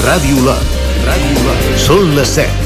Ràdio Lot. Són les 7.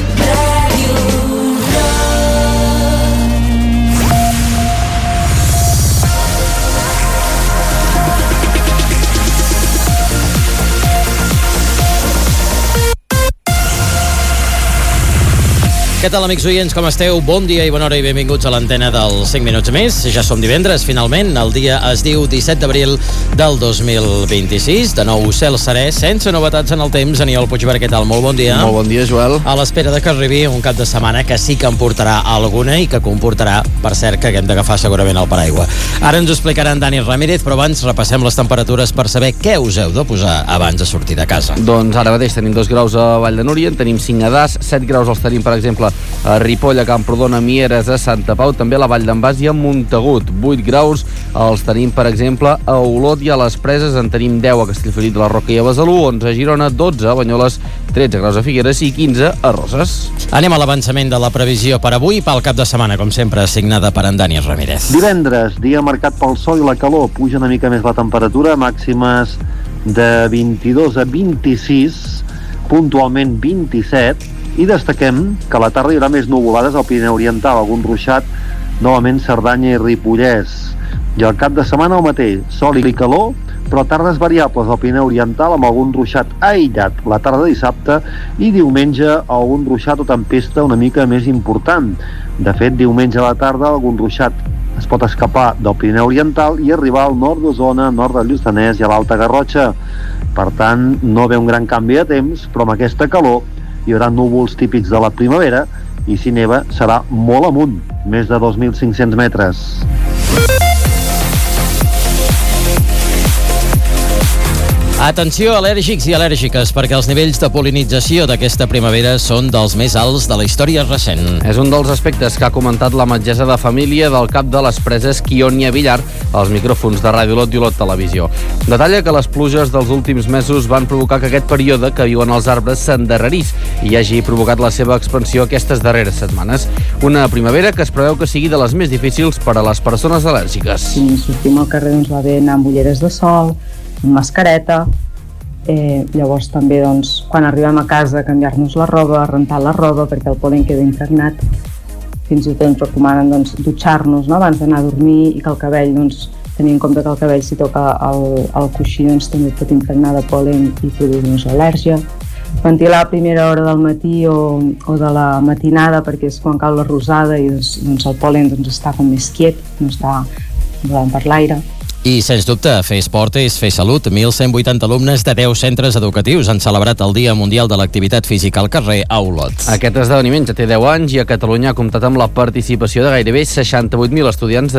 Què tal, amics oients, com esteu? Bon dia i bona hora i benvinguts a l'antena dels 5 minuts més. Ja som divendres, finalment. El dia es diu 17 d'abril del 2026. De nou, cel serè, sense novetats en el temps. Aniol Puigverd, què tal? Molt bon dia. Molt bon dia, Joel. A l'espera de que arribi un cap de setmana que sí que en portarà alguna i que comportarà, per cert, que haguem d'agafar segurament el paraigua. Ara ens ho explicarà en Dani Ramírez, però abans repassem les temperatures per saber què us heu de posar abans de sortir de casa. Doncs ara mateix tenim 2 graus a Vall de Núria, en tenim 5 a Das, 7 graus els tenim, per exemple, a Ripoll, a Camprodon, a Mieres, a Santa Pau, també a la Vall d'en Bas i a Montagut. 8 graus els tenim, per exemple, a Olot i a les Preses, en tenim 10 a Castellfollit de la Roca i a Besalú, 11 a Girona, 12 a Banyoles, 13 graus a Figueres i 15 a Roses. Anem a l'avançament de la previsió per avui pel cap de setmana, com sempre, signada per en Dani Ramírez. Divendres, dia marcat pel sol i la calor, puja una mica més la temperatura, màximes de 22 a 26, puntualment 27, i destaquem que a la tarda hi haurà més nuvolades al Pirineu Oriental, algun ruixat, novament Cerdanya i Ripollès. I al cap de setmana el mateix, sol i calor, però tardes variables al Pirineu Oriental amb algun ruixat aïllat la tarda de dissabte i diumenge algun ruixat o tempesta una mica més important. De fet, diumenge a la tarda algun ruixat es pot escapar del Pirineu Oriental i arribar al nord d'Osona, nord del Lluçanès i a l'Alta Garrotxa. Per tant, no ve un gran canvi de temps, però amb aquesta calor hi haurà núvols típics de la primavera i si neva serà molt amunt, més de 2.500 metres. Atenció, al·lèrgics i al·lèrgiques, perquè els nivells de pol·linització d'aquesta primavera són dels més alts de la història recent. És un dels aspectes que ha comentat la metgessa de família del cap de les Preses, Kionia Villar, als micròfons de Ràdio Lot i Lot Televisió. Detalla que les pluges dels últims mesos van provocar que aquest període que viuen els arbres s'endarrerís i hagi provocat la seva expansió aquestes darreres setmanes. Una primavera que es preveu que sigui de les més difícils per a les persones al·lèrgiques. Si sortim al carrer doncs va bé anar amb ulleres de sol, amb mascareta, llavors també doncs, quan arribem a casa canviar-nos la roba, rentar la roba perquè el pol·len queda impregnat. Fins i tot ens recomanen doncs, dutxar-nos, no?, abans d'anar a dormir i que el cabell, doncs, tenir en compte que el cabell si toca el coixí doncs, també pot impregnar de pol·len i produir-nos al·lèrgia. Ventilar a primera hora del matí o de la matinada perquè és quan cau la rosada i doncs, el pol·len doncs, està com més quiet, no està volant per l'aire. I, sens dubte, fer esport és fer salut. 1.180 alumnes de 10 centres educatius han celebrat el Dia Mundial de l'Activitat Física al carrer a Olot. Aquest esdeveniment ja té 10 anys i a Catalunya ha comptat amb la participació de gairebé 68.000 estudiants de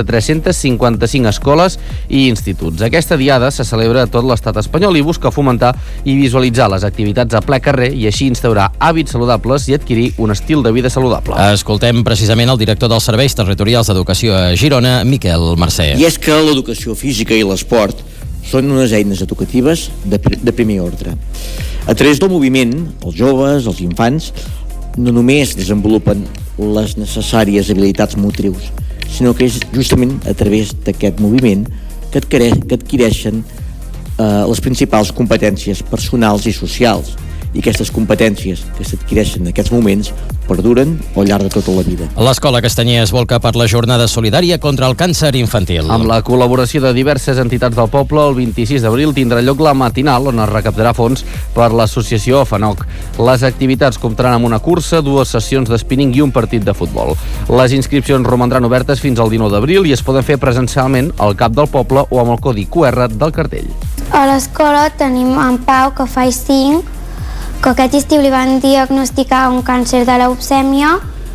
355 escoles i instituts. Aquesta diada se celebra a tot l'estat espanyol i busca fomentar i visualitzar les activitats a ple carrer i així instaurar hàbits saludables i adquirir un estil de vida saludable. Escoltem precisament el director dels Serveis Territorials d'Educació a Girona, Miquel Mercè. I és que l'educació física i l'esport són unes eines educatives de primer ordre. A través del moviment, els joves, els infants, no només desenvolupen les necessàries habilitats motrius, sinó que és justament a través d'aquest moviment que adquireixen les principals competències personals i socials. I aquestes competències que s'adquireixen en aquests moments perduren al llarg de tota la vida. L'Escola Castanyer es volca per la jornada solidària contra el càncer infantil. Amb la col·laboració de diverses entitats del poble, el 26 d'abril tindrà lloc la matinal on es recaptarà fons per l'associació FANOC. Les activitats comptaran amb una cursa, 2 sessions d'espinning i un partit de futbol. Les inscripcions romandran obertes fins al 19 d'abril i es poden fer presencialment al cap del poble o amb el codi QR del cartell. A l'escola tenim en Pau, que fa 5, que aquest estiu li van diagnosticar un càncer de leucèmia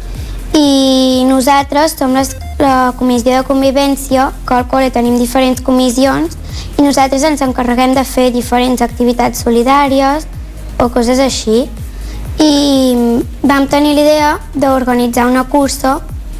i nosaltres som la comissió de convivència, que al col·le tenim diferents comissions i nosaltres ens encarreguem de fer diferents activitats solidàries o coses així. I vam tenir l'idea d'organitzar una cursa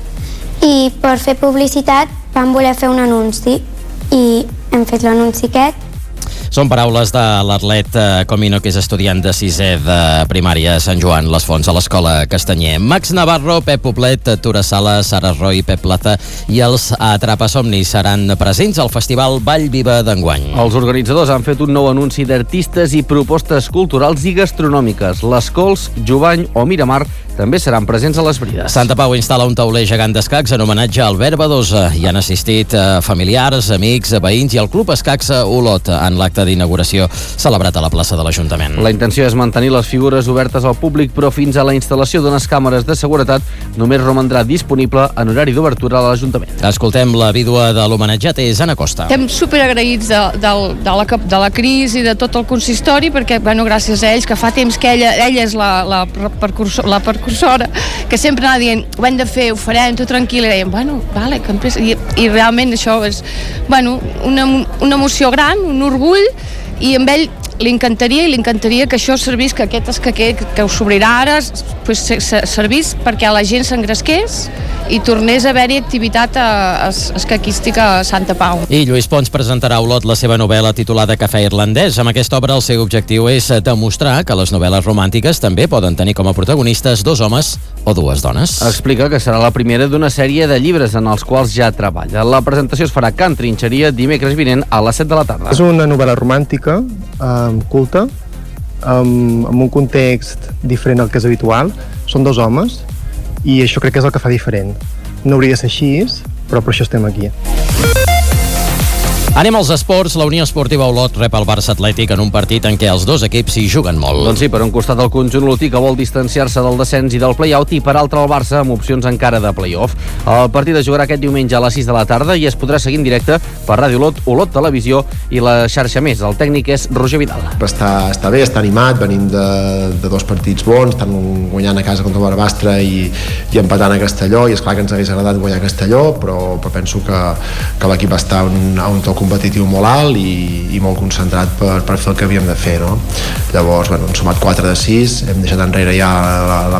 i per fer publicitat vam voler fer un anunci i hem fet l'anunci aquest. Són paraules de l'atlet Comino, que és estudiant de 6è de primària a Sant Joan les Fonts, a l'Escola Castanyer. Max Navarro, Pep Poblet, Tura Sala, Sara Roy, Pep Plaza i els Atrapasomnis seran presents al Festival Vall Viva d'enguany. Els organitzadors han fet un nou anunci d'artistes i propostes culturals i gastronòmiques. Les Cols, Jubany o Miramar també seran presents a les brides. Santa Pau instal·la un tauler gegant d'escacs en homenatge a Albert Badosa. Hi han assistit familiars, amics, veïns i el Club Escacs Olot en l'acte d'inauguració celebrat a la plaça de l'Ajuntament. La intenció és mantenir les figures obertes al públic, però fins a la instal·lació d'unes càmeres de seguretat només romandrà disponible en horari d'obertura a l'Ajuntament. Escoltem la vídua de l'homenatjat, és Anna Costa. Estem superagraïts de la crisi, de tot el consistori, perquè, gràcies a ells, que fa temps que ella és la precursora, que sempre anava dient, ho hem de fer, ho farem, tu tranquil·la, i dèiem, vale, i realment això és, una emoció gran, un orgull, i amb ell li encantaria que això servís, que ho s'obrirà ara, servís perquè la gent s'engresqués i tornés a haver-hi activitat escaquística a Santa Pau. I Lluís Pons presentarà a Olot la seva novel·la titulada Cafè irlandès. Amb aquesta obra el seu objectiu és demostrar que les novel·les romàntiques també poden tenir com a protagonistes dos homes o dues dones. Explica que serà la primera d'una sèrie de llibres en els quals ja treballa. La presentació es farà a Can Trinxeria dimecres vinent a les 7 de la tarda. És una novel·la romàntica, culta, amb un context diferent al que és habitual. Són dos homes i això crec que és el que fa diferent. No hauria de ser així, però per això estem aquí. Anem als esports. La Unió Esportiva Olot rep el Barça Atlètic en un partit en què els dos equips hi juguen molt. Doncs sí, per un costat el conjunt olotí, que vol distanciar-se del descens i del play-out, i per altre el Barça amb opcions encara de play-off. El partit es jugarà aquest diumenge a les 6 de la tarda i es podrà seguir en directe per Ràdio Olot, Olot Televisió i la xarxa més. El tècnic és Roger Vidal. Està bé, està animat, venim de dos partits bons, estan guanyant a casa contra el Barbastre i empatant a Castelló, i és clar que ens hagués agradat guanyar a Castelló, però penso que l'equip està a un toc competitiu molt alt i molt concentrat per fer el que havíem de fer, no? Llavors, hem sumat 4 de 6, hem deixat enrere ja la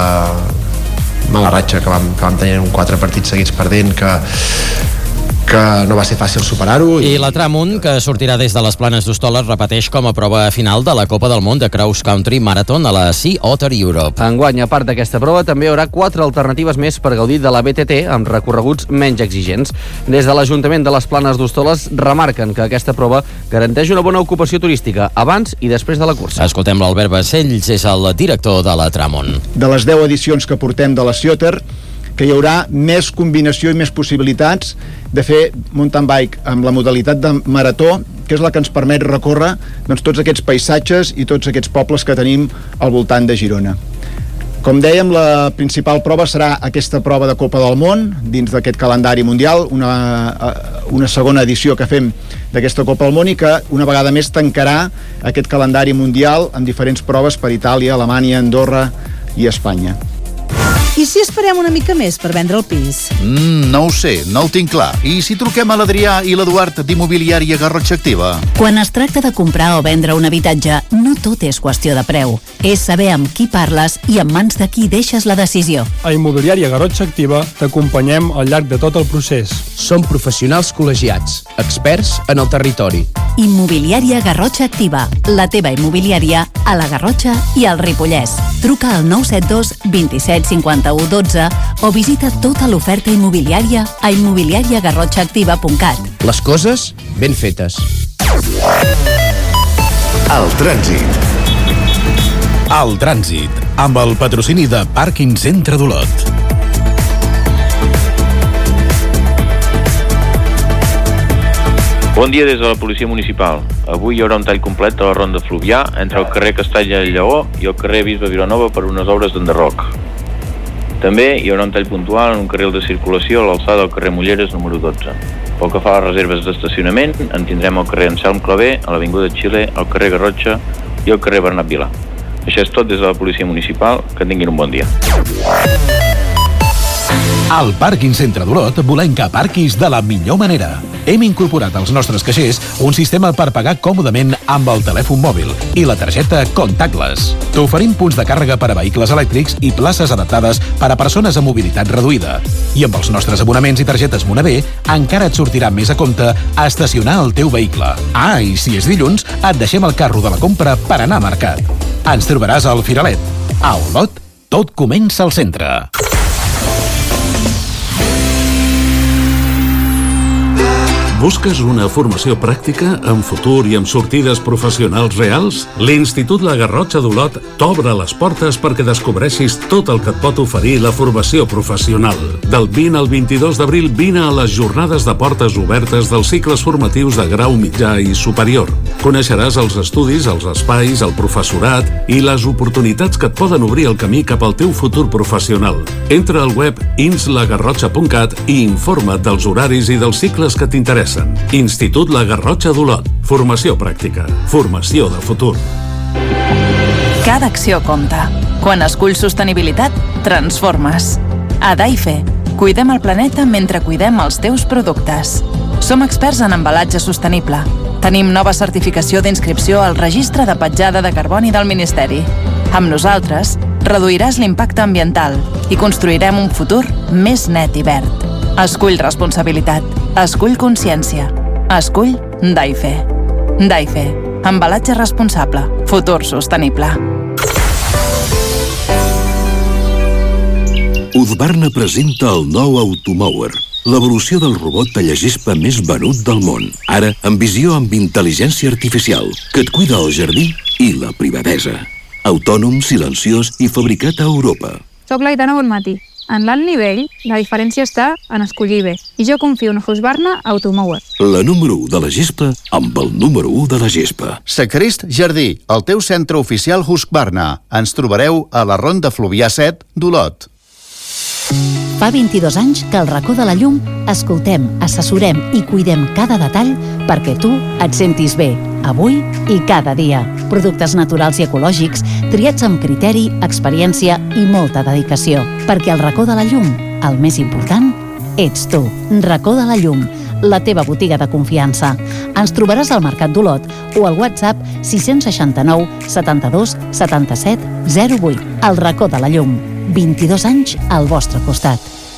mala ratxa que vam tenir en 4 partits seguits perdent, que no va ser fàcil superar-ho. I la Tramunt, que sortirà des de les Planes d'Hostoles, repeteix com a prova final de la Copa del Món de Cross Country Marathon a la Sea Otter Europe. Enguany, a part d'aquesta prova, també hi haurà 4 alternatives més per gaudir de la BTT amb recorreguts menys exigents. Des de l'Ajuntament de les Planes d'Hostoles remarquen que aquesta prova garanteix una bona ocupació turística abans i després de la cursa. Escoltem l'Albert Bacells, és el director de la Tramunt. De les 10 edicions que portem de la Sea Otter, que hi haurà més combinació i més possibilitats de fer mountain bike amb la modalitat de marató, que és la que ens permet recórrer tots aquests paisatges i tots aquests pobles que tenim al voltant de Girona. Com dèiem, la principal prova serà aquesta prova de Copa del Món dins d'aquest calendari mundial, una segona edició que fem d'aquesta Copa del Món i que una vegada més tancarà aquest calendari mundial amb diferents proves per Itàlia, Alemanya, Andorra i Espanya. I si esperem una mica més per vendre el pis? No ho sé, no ho tinc clar. I si truquem a l'Adrià i l'Eduard d'Immobiliària Garrotxa Activa? Quan es tracta de comprar o vendre un habitatge, no tot és qüestió de preu. És saber amb qui parles i en mans de qui deixes la decisió. A Immobiliària Garrotxa Activa t'acompanyem al llarg de tot el procés. Som professionals col·legiats, experts en el territori. Immobiliària Garrotxa Activa, la teva immobiliària a la Garrotxa i al Ripollès. Truca al 972 27 51 12 o visita tota l'oferta immobiliària a immobiliariagarrotxaactiva.cat. Les coses ben fetes. El trànsit. El trànsit, amb el patrocini de Pàrquing Centre d'Olot. Bon dia des de la Policia Municipal. Avui hi haurà un tall complet de la ronda Fluvià entre el carrer Castalla i Lleó i el carrer Bisbe Vilanova per unes obres d'enderroc. També hi haurà un tall puntual en un carril de circulació a l'alçada del carrer Mulleres número 12. Pel que fa a les reserves d'estacionament, en tindrem al carrer Anselm Clavé, a l'Avinguda Xile, al carrer Garrotxa i al carrer Bernat Vilà. Això és tot des de la Policia Municipal. Que tinguin un bon dia. Al Pàrquing Centre d'Olot volem que aparquis de la millor manera. Hem incorporat als nostres caixers un sistema per pagar còmodament amb el telèfon mòbil i la targeta contactless. T'oferim punts de càrrega per a vehicles elèctrics i places adaptades per a persones amb mobilitat reduïda. I amb els nostres abonaments i targetes Moneder encara et sortirà més a compte estacionar el teu vehicle. Ah, i si és dilluns, et deixem el carro de la compra per anar a mercat. Ens trobaràs al Firalet. A Olot, tot comença al centre. Busques una formació pràctica amb futur i amb sortides professionals reals? L'Institut La Garrotxa d'Olot t'obre les portes perquè descobreixis tot el que et pot oferir la formació professional. Del 20 al 22 d'abril vine a les jornades de portes obertes dels cicles formatius de grau mitjà i superior. Coneixeràs els estudis, els espais, el professorat i les oportunitats que et poden obrir el camí cap al teu futur professional. Entra al web inslagarrotxa.cat i informa't dels horaris i dels cicles que t'interessen. Institut La Garrotxa d'Olot. Formació pràctica. Formació de futur. Cada acció compta. Quan esculls sostenibilitat, transformes. A Daife, cuidem el planeta mentre cuidem els teus productes. Som experts en embalatge sostenible. Tenim nova certificació d'inscripció al Registre de Petjada de Carboni del Ministeri. Amb nosaltres, reduiràs l'impacte ambiental i construirem un futur més net i verd. Escull responsabilitat. Escull consciència. Escull Daife. Daife. Embalatge responsable. Futur sostenible. Husqvarna presenta el nou Automower, l'evolució del robot tallagespa més venut del món. Ara, amb visió amb intel·ligència artificial, que et cuida el jardí i la privadesa. Autònom, silenciós i fabricat a Europa. Soc l'Aitana Bonmatí. En l'alt nivell, la diferència està en escollir bé. I jo confio en Husqvarna Automower. La número 1 de la gespa amb el número 1 de la gespa. Sacrist Jardí, el teu centre oficial Husqvarna. Ens trobareu a la Ronda Fluvià 7 d'Olot. Fa 22 anys que al racó de la llum escoltem, assessorem i cuidem cada detall perquè tu et sentis bé, avui i cada dia. Productes naturals i ecològics, triats amb criteri, experiència i molta dedicació. Perquè al racó de la llum, el més important, ets tu. Racó de la llum, la teva botiga de confiança. Ens trobaràs al Mercat d'Olot o al WhatsApp 669 72 77 08. El racó de la llum. 22 anys al vostre costat.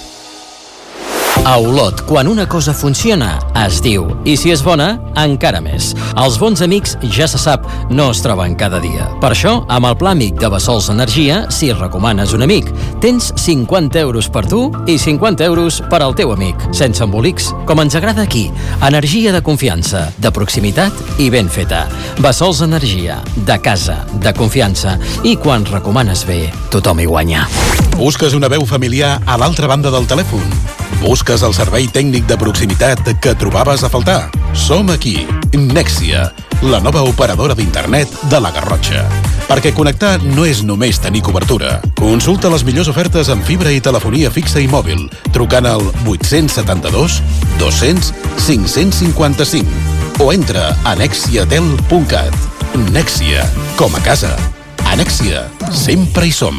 A Olot, quan una cosa funciona, es diu. I si és bona, encara més. Els bons amics, ja se sap, no es troben cada dia. Per això, amb el Pla Amic de Bassols Energia, si recomanes un amic, tens 50 euros per tu i 50 euros per al teu amic. Sense embolics, com ens agrada aquí. Energia de confiança, de proximitat i ben feta. Bassols Energia, de casa, de confiança. I quan recomanes bé, tothom hi guanya. Busques una veu familiar a l'altra banda del telèfon? Busques el servei tècnic de proximitat que trobaves a faltar? Som aquí, Nexia, la nova operadora d'internet de la Garrotxa. Perquè connectar no és només tenir cobertura. Consulta les millors ofertes en fibra i telefonia fixa i mòbil, trucant al 872 200 555 o entra a nexiatel.cat. Nexia, com a casa. A Nexia, sempre hi som.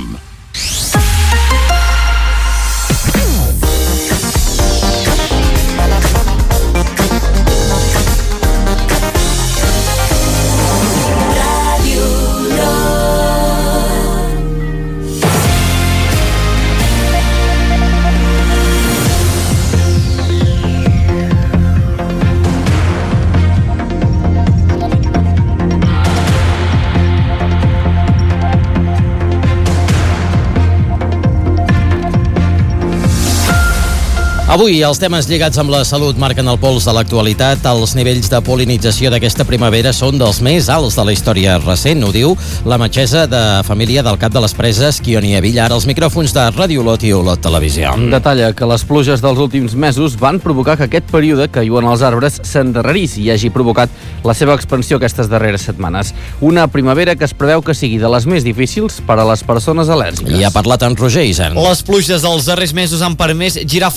Avui els temes lligats amb la salut marquen el pols de l'actualitat. Els nivells de pol·linització d'aquesta primavera són dels més alts de la història recent, ho diu la metgessa de família del Cap de les Preses, Quionia Villar, als micròfons de Ràdio Olot i Olot Televisió. Detalla que les pluges dels últims mesos van provocar que aquest període que viuen els arbres s'endarrerís i hagi provocat la seva expansió aquestes darreres setmanes. Una primavera que es preveu que sigui de les més difícils per a les persones al·lèrgiques. I ha parlat en Roger Isern. Les pluges dels darrers mesos han permès girar full de la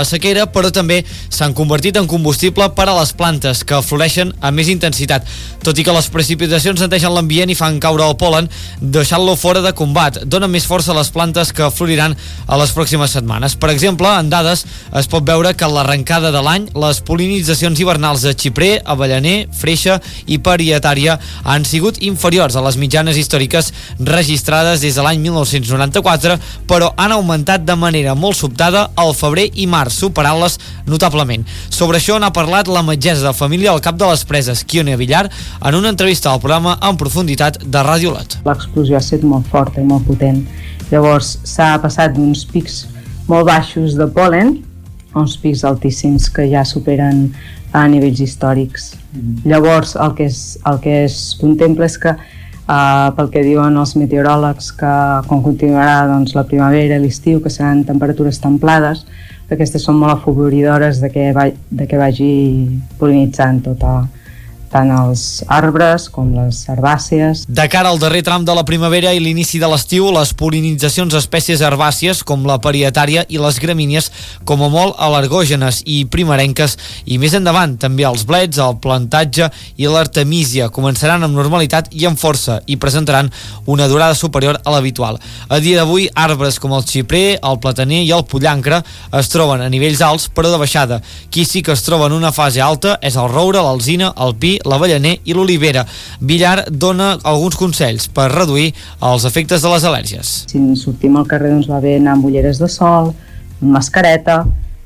la sequera, però també s'han convertit en combustible per a les plantes, que floreixen a més intensitat. Tot i que les precipitacions netegen l'ambient i fan caure el pol·len, deixant-lo fora de combat. Donen més força a les plantes que floriran a les pròximes setmanes. Per exemple, en dades es pot veure que a l'arrencada de l'any les pol·linitzacions hivernals de xiprer, avellaner, freixa i parietària han sigut inferiors a les mitjanes històriques registrades des de l'any 1994, però han augmentat de manera molt sobtada al febrer i març, superant-les notablement. Sobre això n'ha parlat la metgessa de família al cap de les preses, Quione Villar, en una entrevista al programa En Profunditat de Ràdio Olot. L'explosió ha estat molt forta i molt potent. Llavors s'ha passat d'uns pics molt baixos de pol·len a uns pics altíssims que ja superen a nivells històrics. Llavors el que es contempla és que pel que diuen els meteoròlegs, que quan continuarà la primavera i l'estiu, que seran temperatures templades, aquestes són molt afavoridores de que vagi pol·linitzant tant els arbres com les herbàcies. De cara al darrer tram de la primavera i l'inici de l'estiu, les pol·linitzacions d'espècies herbàcies com la parietària i les gramínies, com a molt alergògenes i primerenques, i més endavant també els blets, el plantatge i l'artemísia començaran amb normalitat i amb força i presentaran una durada superior a l'habitual. A dia d'avui, arbres com el xiprer, el plataner i el pollancre es troben a nivells alts però de baixada. Qui sí que es troba en una fase alta és el roure, l'alzina, el pi, l'avellaner i l'olivera. Villar dona alguns consells per reduir els efectes de les al·lèrgies. Si sortim al carrer va bé anar amb ulleres de sol, amb mascareta,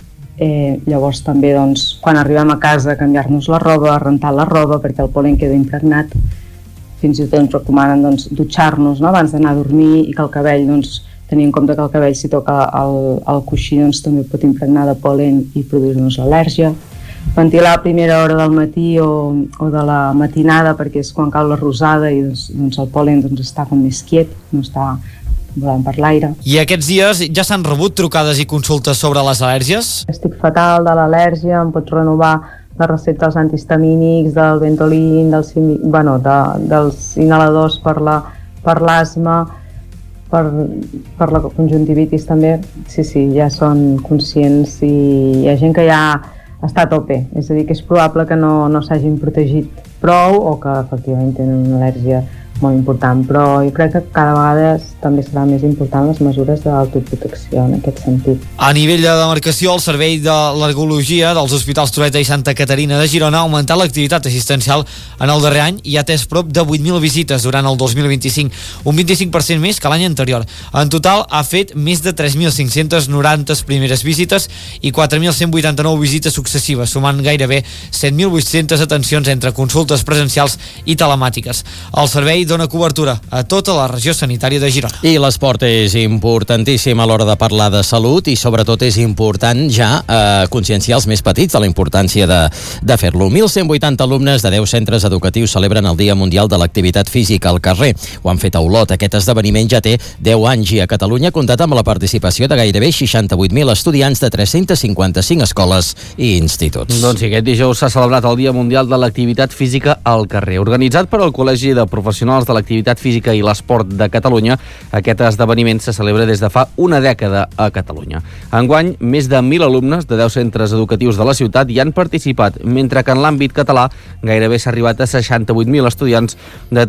llavors també quan arribem a casa canviar-nos la roba, rentar la roba perquè el pol·len queda impregnat. Fins i tot ens recomanen dutxar-nos abans d'anar a dormir i que el cabell, tenir en compte que el cabell si toca el coixí també pot impregnar de pol·len i produir-nos l'al·lèrgia. Ventilar a primera hora del matí o de la matinada perquè és quan cau la rosada i el pol·len està com més quiet, no està volant per l'aire. I aquests dies ja s'han rebut trucades i consultes sobre les al·lèrgies? Estic fatal de l'al·lèrgia, em pots renovar la recepta dels antihistamínics, del Ventolin, dels inhaladors per l'asma, per la conjuntivitis també. Sí, ja són conscients i hi ha gent que ja està a tope, és a dir, que és probable que no s'hagin protegit prou o que efectivament tenen una al·lèrgia molt important, però jo crec que cada vegada també serà més important les mesures d'autoprotecció en aquest sentit. A nivell de demarcació, el Servei d'Alergologia dels Hospitals Trueta i Santa Caterina de Girona ha augmentat l'activitat assistencial en el darrer any i ha atès prop de 8.000 visites durant el 2025, un 25% més que l'any anterior. En total ha fet més de 3.590 primeres visites i 4.189 visites successives, sumant gairebé 7.800 atencions entre consultes presencials i telemàtiques. El servei dona cobertura a tota la regió sanitària de Girona. I l'esport és importantíssim a l'hora de parlar de salut i sobretot és important ja conscienciar els més petits de la importància de fer-lo. 1.180 alumnes de 10 centres educatius celebren el Dia Mundial de l'Activitat Física al carrer. Ho han fet a Olot. Aquest esdeveniment ja té 10 anys i a Catalunya ha comptat amb la participació de gairebé 68.000 estudiants de 355 escoles i instituts. Doncs sí, aquest dijous s'ha celebrat el Dia Mundial de l'Activitat Física al carrer. Organitzat per al Col·legi de Professionals de l'Activitat Física i l'Esport de Catalunya, aquest esdeveniment se celebra des de fa una dècada a Catalunya. Enguany, més de 1.000 alumnes de 10 centres educatius de la ciutat hi han participat, mentre que en l'àmbit català gairebé s'ha arribat a 68.000 estudiants de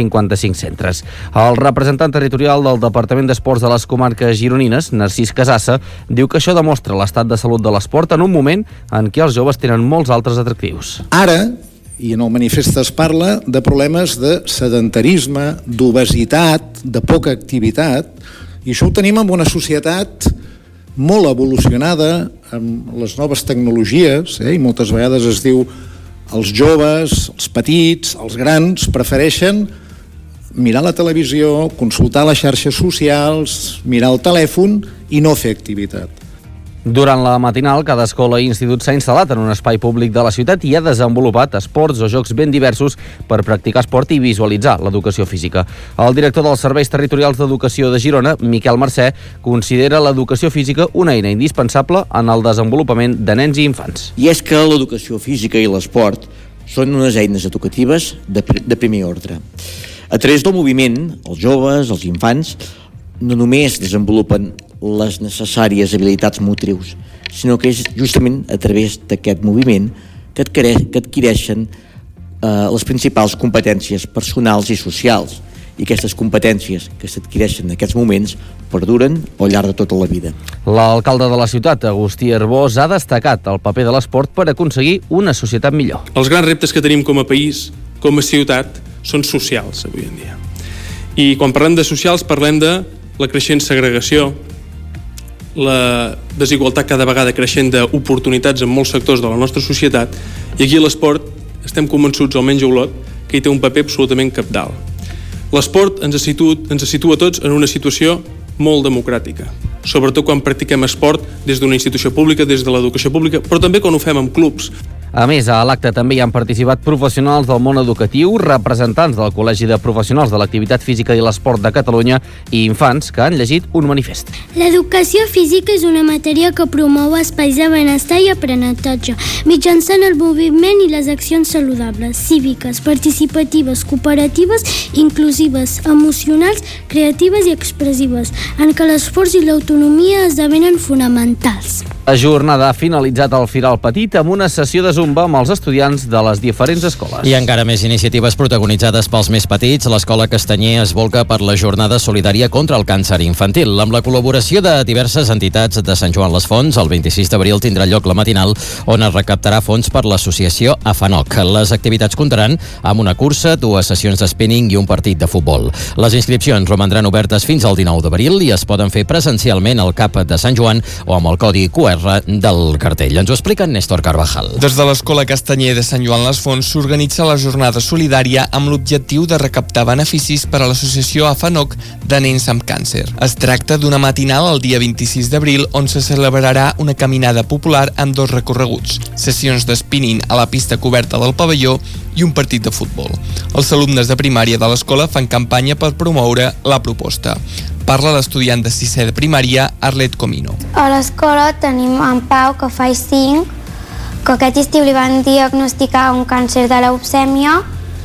355 centres. El representant territorial del Departament d'Esports de les comarques gironines, Narcís Casassa, diu que això demostra l'estat de salut de l'esport en un moment en què els joves tenen molts altres atractius. Ara, i en el manifest es parla de problemes de sedentarisme, d'obesitat, de poca activitat, i això ho tenim en una societat molt evolucionada amb les noves tecnologies, i moltes vegades es diu els joves, els petits, els grans prefereixen mirar la televisió, consultar les xarxes socials, mirar el telèfon i no fer activitat. Durant la matinal, cada escola i institut s'ha instal·lat en un espai públic de la ciutat i ha desenvolupat esports o jocs ben diversos per practicar esport i visualitzar l'educació física. El director dels Serveis Territorials d'Educació de Girona, Miquel Mercè, considera l'educació física una eina indispensable en el desenvolupament de nens i infants. I és que l'educació física i l'esport són unes eines educatives de primer ordre. A través del moviment, els joves, els infants, no només desenvolupen les necessàries habilitats motrius, sinó que és justament a través d'aquest moviment que adquireixen les principals competències personals i socials, i aquestes competències que s'adquireixen en aquests moments perduren al llarg de tota la vida. L'alcalde de la ciutat, Agustí Arbós, ha destacat el paper de l'esport per aconseguir una societat millor. Els grans reptes que tenim com a país, com a ciutat, són socials avui en dia. I quan parlem de socials parlem de la creixent segregació, la desigualtat cada vegada creixent d'oportunitats en molts sectors de la nostra societat, i aquí l'esport estem convençuts, almenys a Olot, que hi té un paper absolutament cabdal. L'esport ens situa tots en una situació molt democràtica, sobretot quan practiquem esport des d'una institució pública, des de l'educació pública, però també quan ho fem amb clubs. A més, a l'acte també hi han participat professionals del món educatiu, representants del Col·legi de Professionals de l'Activitat Física i l'Esport de Catalunya i infants que han llegit un manifest. L'educació física és una matèria que promou espais de benestar i aprenentatge, mitjançant el moviment i les accions saludables, cíviques, participatives, cooperatives, inclusives, emocionals, creatives i expressives, en què l'esforç i l'autonomia esdevenen fonamentals. La jornada ha finalitzat al Firal Petit amb una sessió de zumba amb els estudiants de les diferents escoles. I encara més iniciatives protagonitzades pels més petits. L'Escola Castanyer es volca per la jornada solidària contra el càncer infantil. Amb la col·laboració de diverses entitats de Sant Joan les Fonts, el 26 d'abril tindrà lloc la matinal on es recaptarà fons per l'associació AFANOC. Les activitats comptaran amb una cursa, 2 sessions de spinning i un partit de futbol. Les inscripcions romandran obertes fins al 19 d'abril i es poden fer presencialment al CAP de Sant Joan o amb el codi QR del cartell. Ens ho explica Néstor Carvajal. Des de l'Escola Castanyer de Sant Joan les Fonts s'organitza la jornada solidària amb l'objectiu de recaptar beneficis per a l'associació AFANOC de nens amb càncer. Es tracta d'una matinal el dia 26 d'abril on se celebrarà una caminada popular amb 2 recorreguts, sessions de spinning a la pista coberta del pavelló i un partit de futbol. Els alumnes de primària de l'escola fan campanya per promoure la proposta. Parla l'estudiant de 6è de primària, Arlet Comino. A l'escola tenim en Pau, que fa 5, que aquest estiu li van diagnosticar un càncer de leucèmia,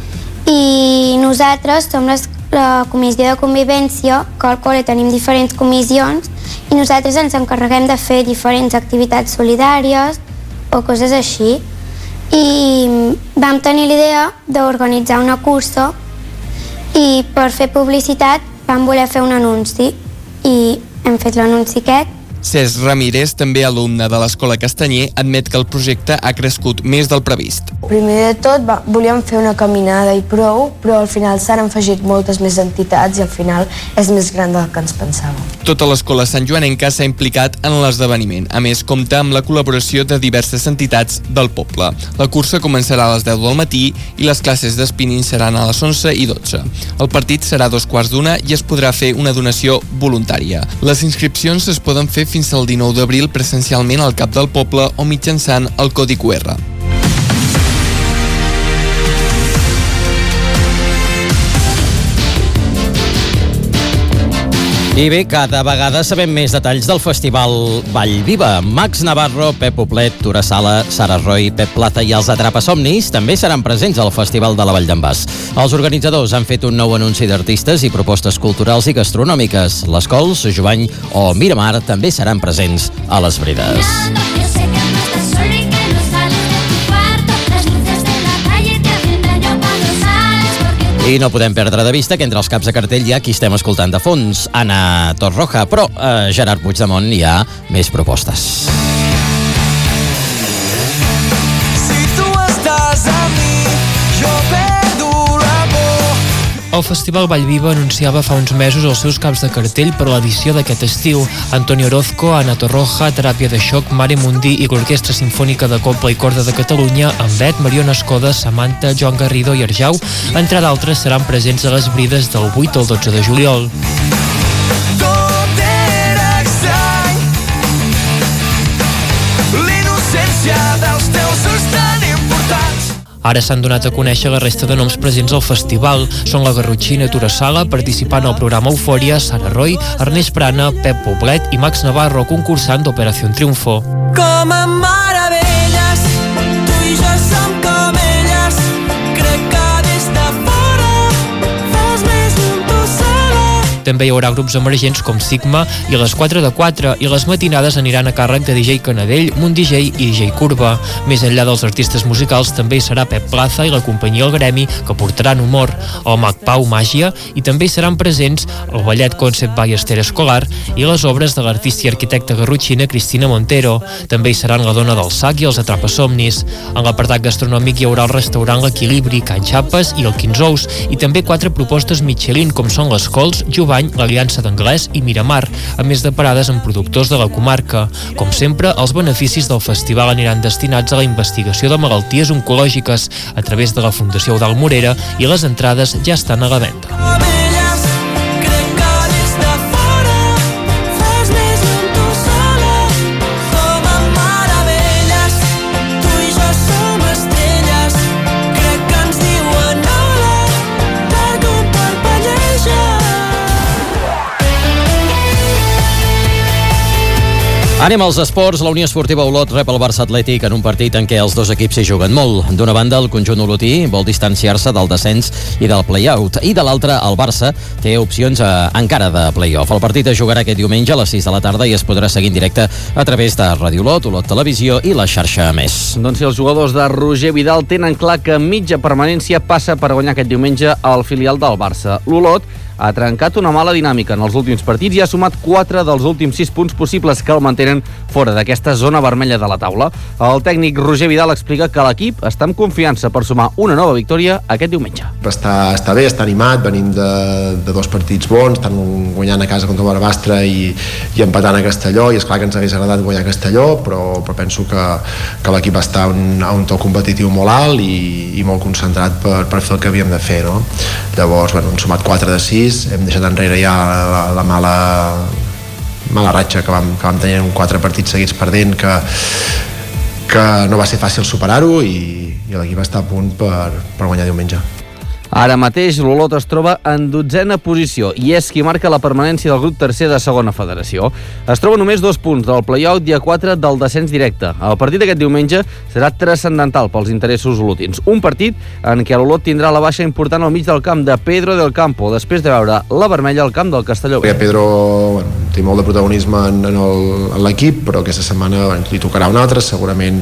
i nosaltres som la comissió de convivència, que al col·le tenim diferents comissions, i nosaltres ens encarreguem de fer diferents activitats solidàries o coses així. I vam tenir l'idea d'organitzar una cursa i per fer publicitat vam voler fer un anunci i hem fet l'anunci aquest. Cesc Ramírez, també alumne de l'Escola Castanyer, admet que el projecte ha crescut més del previst. Primer de tot volíem fer una caminada i prou, però al final s'han afegit moltes més entitats i al final és més gran del que ens pensàvem. Tota l'escola santjoanenca s'ha implicat en l'esdeveniment. A més, compta amb la col·laboració de diverses entitats del poble. La cursa començarà a les 10 del matí i les classes de spinning seran a les 11 i 12. El partit serà a 2:15 i es podrà fer una donació voluntària. Les inscripcions es poden fer fins al 19 d'abril presencialment al cap del poble o mitjançant el codi QR. I bé, cada vegada sabem més detalls del festival Vallviva. Max Navarro, Pep Poblet, Tura Sala, Sara Roy, Pep Plaza i els Atrapasomnis també seran presents al Festival de la Vall d'en Bas. Els organitzadors han fet un nou anunci d'artistes i propostes culturals i gastronòmiques. Les Cols, Jovany o Miramar també seran presents a les Brides. I no podem perdre de vista que entre els caps de cartell hi ha qui estem escoltant de fons, Ana Torroja, però a Gerard Puigdemont hi ha més propostes. Si tu estàs amb mi, jo perdo la por. El Festival Vallviva anunciava fa uns mesos els seus caps de cartell per a l'edició d'aquest estiu. Antonio Orozco, Ana Torroja, Teràpia de Xoc, Mare Mundí i l'Orquestra Simfònica de Cobla i Corda de Catalunya, Ambet, Mariona Escoda, Samantha, Joan Garrido i Arjau, entre d'altres, seran presents a les Brides del 8 al 12 de juliol. Tot era estrany, l'innocència dels teus ulls tan importants. Ara s'han donat a conèixer la resta de noms presents al festival. Són la garrotxina Tura Sala, participant al programa Eufòria, Sara Roy, Ernest Prana, Pep Poblet i Max Navarro, concursant d'Operació Triunfo. Com a meravelles, tu i jo som com elles. Crec que des de fora fos més lluny tu sola. també hi haurà grups emergents com Sigma i les 4 de 4, i les matinades aniran a càrrec de DJ Canadell, Munt DJ i DJ Curva. Més enllà dels artistes musicals també hi serà Pep Plaza i la companyia El Gremi, que portaran humor, el Mag Pau Màgia, i també hi seran presents el ballet Concept by Esther Escolar i les obres de l'artista i arquitecta garrotxina Cristina Montero. També hi seran la Dona del Sac i els Atrapasomnis. En l'apartat gastronòmic hi haurà el restaurant L'Equilibri, Can Xapes i el Quinzous, i també 4 propostes Michelin, com són les Cols, Jubany, l'Aliança d'Anglès i Miramar, a més de parades amb productors de la comarca. Com sempre, els beneficis del festival aniran destinats a la investigació de malalties oncològiques a través de la Fundació Eudald Morera, i les entrades ja estan a la venda. Anem als esports. La Unió Esportiva Olot rep el Barça Atlètic en un partit en què els dos equips s'hi juguen molt. D'una banda, el conjunt olotí vol distanciar-se del descens i del play-out, i de l'altra, el Barça té opcions encara de play-off. El partit es jugarà aquest diumenge a les 6 de la tarda i es podrà seguir en directe a través de Ràdio Olot, Olot Televisió i la xarxa Més. Doncs si els jugadors de Roger Vidal tenen clar que mitja permanència passa per guanyar aquest diumenge al filial del Barça. L'Olot ha trencat una mala dinàmica en els últims partits i ha sumat 4 dels últims 6 punts possibles que el mantenen fora d'aquesta zona vermella de la taula. El tècnic Roger Vidal explica que l'equip està amb confiança per sumar una nova victòria aquest diumenge. Està bé, està animat, venim de 2 partits bons, estan guanyant a casa contra el Barbastre i empatant a Castelló, i és clar que ens hagués agradat guanyar a Castelló, però penso que l'equip està a un to competitiu molt alt i molt concentrat per fer el que havíem de fer, no? Llavors, hem sumat 4 de 6, hem deixat enrere ja la mala ratxa que vam tenir en 4 partits seguits perdent, que no va ser fàcil superar-ho, i l'equip està a punt per guanyar diumenge. Ara mateix l'Olot es troba en 12a posició i és qui marca la permanència del grup tercer de segona federació. Es troba només 2 punts del play-out i a 4 del descens directe. El partit d'aquest diumenge serà transcendental pels interessos olotins. Un partit en què l'Olot tindrà la baixa important al mig del camp de Pedro del Campo, després de veure la vermella al camp del Castelló. Pedro té molt de protagonisme en l'equip, però aquesta setmana li tocarà un altre, segurament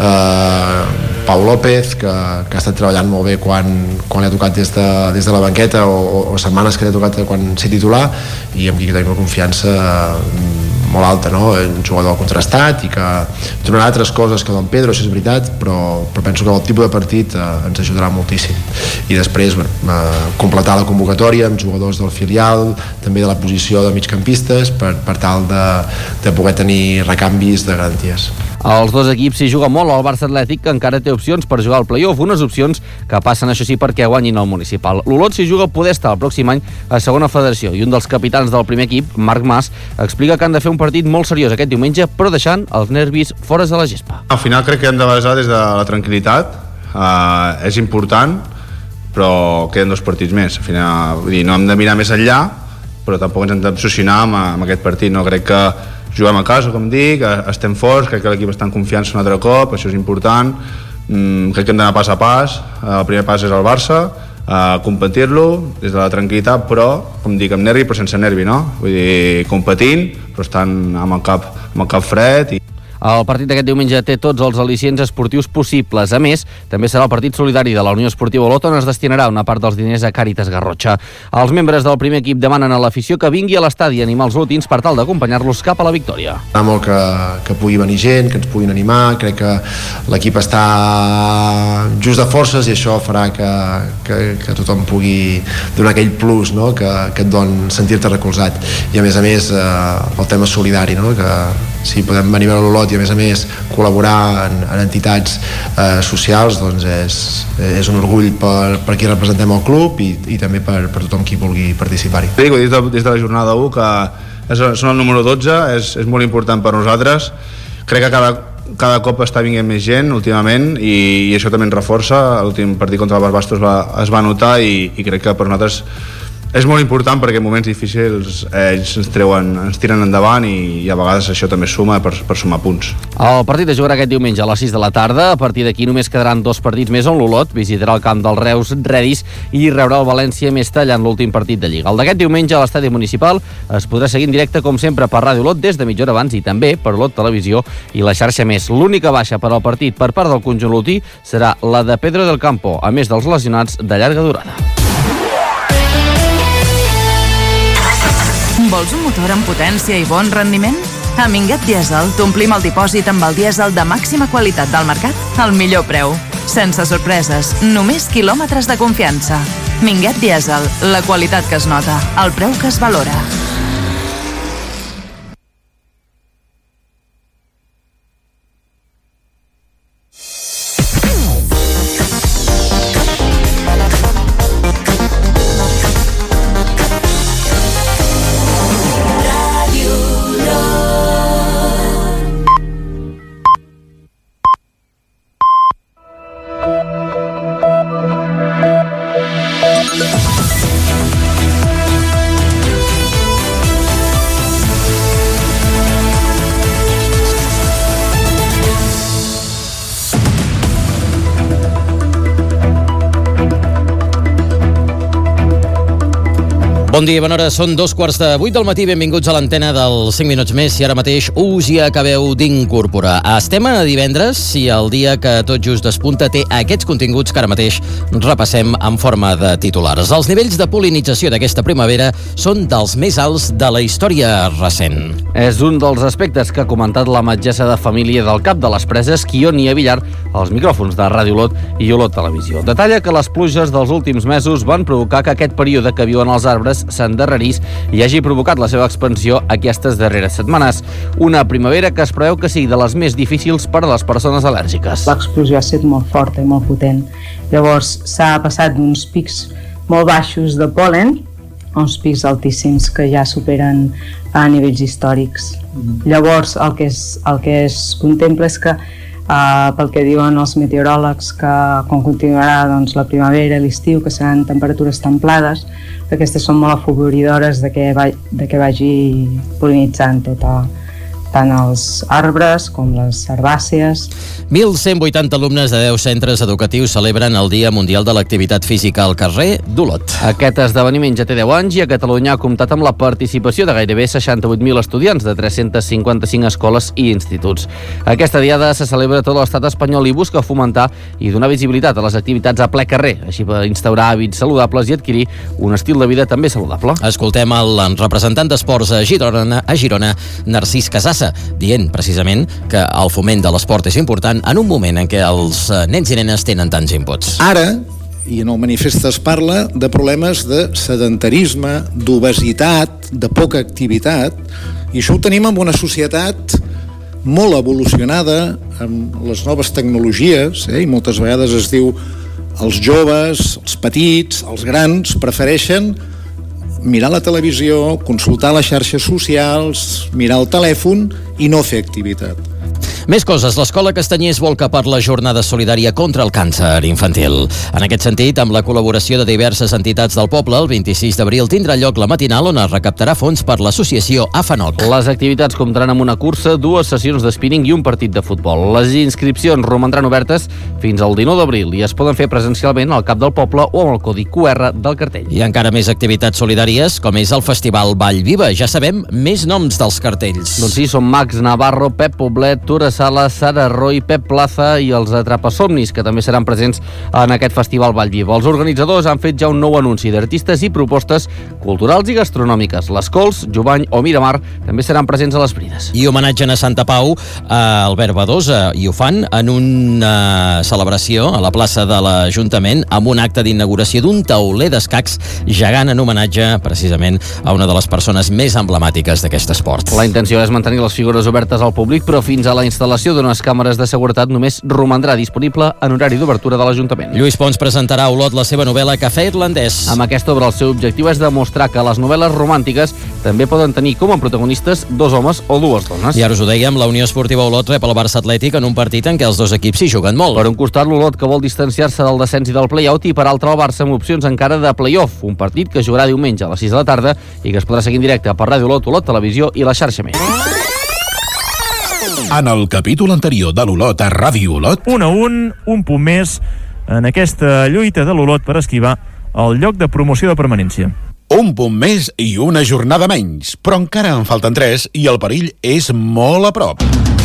Pau López, que ha estat treballant molt bé quan li ha tocat des de la banqueta, o setmanes que li ha tocat quan ser titular, i amb qui tenim una confiança molt alta, no? Un jugador contrastat i que donarà altres coses que Don Pedro, això és veritat, però penso que el tipus de partit ens ajudarà moltíssim. I després completar la convocatòria amb jugadors del filial, també de la posició de migcampistes, per tal de poder tenir recanvis de garanties. Els dos equips s'hi juga molt. El Barça Atlètic, que encara té opcions per jugar al play-off, unes opcions que passen, això sí, perquè guanyin el municipal. L'Olot s'hi juga poder estar el pròxim any a segona federació, i un dels capitans del primer equip, Marc Mas, explica que han de fer un partit molt seriós aquest diumenge, però deixant els nervis fora de la gespa. Al final crec que hem de basar des de la tranquil·litat. És important, però queden 2 partits més. Al final, vull dir, no hem de mirar més enllà, però tampoc ens hem d'obsessionar amb aquest partit. No crec que juguem a casa, com dic, estem forts, crec que l'equip està en confiança un altre cop, això és important. Crec que hem d'anar pas a pas. El primer pas és el Barça, competir-lo des de la tranquil·litat, però, com dic, amb nervi però sense nervi, no? Vull dir, competint, però estan amb el cap fred. El partit d'aquest diumenge té tots els al·licients esportius possibles. A més, també serà el partit solidari de la Unió Esportiva Olot, on es destinarà una part dels diners a Càritas Garrotxa. Els membres del primer equip demanen a l'afició que vingui a l'estadi a animar els olotins per tal d'acompanyar-los cap a la victòria. Fa molt que pugui venir gent, que ens puguin animar. Crec que l'equip està just de forces i això farà que tothom pugui donar aquell plus, no? que et don sentir-te recolzat. I a més el tema solidari, no? Que si podem venir a l'Olot i a més col·laborar en entitats socials, doncs és un orgull per qui representem el club i també per tothom qui vulgui participar-hi. Dic, des de la jornada 1 que són el número 12, és molt important per nosaltres. Crec que cada cop està vinguent més gent últimament i això també ens reforça. L'últim partit contra el Barbastre es va notar i crec que per nosaltres és molt important perquè en moments difícils ells ens tiren endavant i a vegades això també suma per sumar punts. El partit es jugarà aquest diumenge a les 6 de la tarda. A partir d'aquí només quedaran 2 partits més on l'Olot visitarà el camp del Reus Redis i rebrà el València més tallant l'últim partit de Lliga. El d'aquest diumenge a l'estadi municipal es podrà seguir en directe com sempre per Ràdio Olot des de mitja hora abans i també per Olot Televisió i la xarxa Més. L'única baixa per al partit per part del conjunt lotí serà la de Pedro del Campo, a més dels lesionats de llarga durada. Vols un motor amb potència i bon rendiment? A Minguet Diesel t'omplim el dipòsit amb el dièsel de màxima qualitat del mercat al millor preu. Sense sorpreses, només quilòmetres de confiança. Minguet Diesel, la qualitat que es nota, el preu que es valora. Bon dia i bona hora, són 2:45 del matí, benvinguts a l'antena del 5 minuts més, si ara mateix us hi acabeu d'incorporar. Estem a divendres i el dia que tot just despunta té aquests continguts que ara mateix repassem en forma de titulars. Els nivells de pol·linització d'aquesta primavera són dels més alts de la història recent. És un dels aspectes que ha comentat la metgessa de família del Cap de les Preses, Ionia Villar, als micròfons de Ràdio Olot i Olot Televisió. Detalla que les pluges dels últims mesos van provocar que aquest període que viuen els arbres s'endarrerís i hagi provocat la seva expansió aquestes darreres setmanes. Una primavera que es preveu que sigui de les més difícils per a les persones al·lèrgiques. L'explosió ha estat molt forta i molt potent. Llavors s'ha passat d'uns pics molt baixos de pol·len a uns pics altíssims que ja superen a nivells històrics. Llavors el que es contempla és que pel que diuen els meteoròlegs, que quan continuarà doncs, la primavera i l'estiu, que seran temperatures templades, que aquestes són molt afavoridores de que vagi pol·linitzant tant els arbres com les herbàcies. 1.180 alumnes de 10 centres educatius celebren el Dia Mundial de l'Activitat Física al carrer d'Olot. Aquest esdeveniment ja té 10 anys i a Catalunya ha comptat amb la participació de gairebé 68.000 estudiants de 355 escoles i instituts. Aquesta diada se celebra a tot l'estat espanyol i busca fomentar i donar visibilitat a les activitats a ple carrer, així per instaurar hàbits saludables i adquirir un estil de vida també saludable. Escoltem el representant d'esports a Girona, Narcís Casassa, dient precisament que el foment de l'esport és important en un moment en què els nens i nenes tenen tants inputs. Ara, i en el manifest es parla de problemes de sedentarisme, d'obesitat, de poca activitat, i això ho tenim en una societat molt evolucionada amb les noves tecnologies, i moltes vegades es diu els joves, els petits, els grans prefereixen mirar la televisió, consultar les xarxes socials, mirar el telèfon i no fer activitat. Més coses. L'Escola Castanyers volca per la jornada solidària contra el càncer infantil. En aquest sentit, amb la col·laboració de diverses entitats del poble, el 26 d'abril tindrà lloc la matinal on es recaptarà fons per l'associació AFANOC. Les activitats comptaran amb una cursa, 2 sessions d'espinning i un partit de futbol. Les inscripcions romandran obertes fins al 19 d'abril i es poden fer presencialment al cap del poble o amb el codi QR del cartell. I encara més activitats solidàries, com és el Festival Vall Viva. Ja sabem més noms dels cartells. Doncs sí, són Max Navarro, Pep Poblet, Tura Sala, Sara Roy, Pep Plaza i els Atrapasomnis, que també seran presents en aquest Festival Vall Viva. Els organitzadors han fet ja un nou anunci d'artistes i propostes culturals i gastronòmiques. Les Cols, Jubany o Miramar també seran presents a les Brides. I homenatgen a Santa Pau, a Albert Badosa, i ho fan en una celebració a la plaça de l'Ajuntament amb un acte d'inauguració d'un tauler d'escacs gegant en homenatge precisament a una de les persones més emblemàtiques d'aquest esport. La intenció és mantenir les figures obertes al públic, però fins a la instal·lació instal·lació d'unes càmeres de seguretat només romandrà disponible en horari d'obertura de l'Ajuntament. Lluís Pons presentarà a Olot la seva novel·la Cafè irlandès. Amb aquesta obra el seu objectiu és demostrar que les novel·les romàntiques també poden tenir com a protagonistes dos homes o dues dones. I ara us ho dèiem, la Unió Esportiva Olot rep el Barça Atlètic en un partit en què els dos equips s'hi juguen molt. Per un costat, l'Olot, que vol distanciar-se del descens i del play-out, i per altre, el Barça amb opcions encara de play-off, un partit que jugarà diumenge a les 6 de la tarda i que es podrà seguir en directe per Ràdio Olot, Olot Televisió i la xarxa Més. En el capítol anterior de l'Olot a Ràdio Olot... 1-1, un punt més en aquesta lluita de l'Olot per esquivar el lloc de promoció de permanència. Un punt més i una jornada menys, però encara en falten 3 i el perill és molt a prop.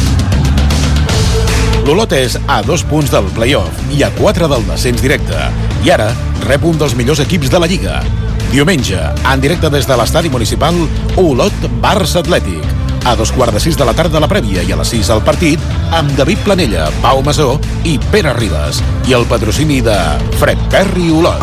L'Olot és a 2 punts del play-off i a 4 del descens directe. I ara rep un dels millors equips de la Lliga. Diumenge, en directe des de l'estadi municipal, Olot-Barça Atlètic. A 5:15 de la tarda la prèvia i a les 6 el partit amb David Planella, Pau Masó i Pere Ribas. I el patrocini de Fred Perry Olot.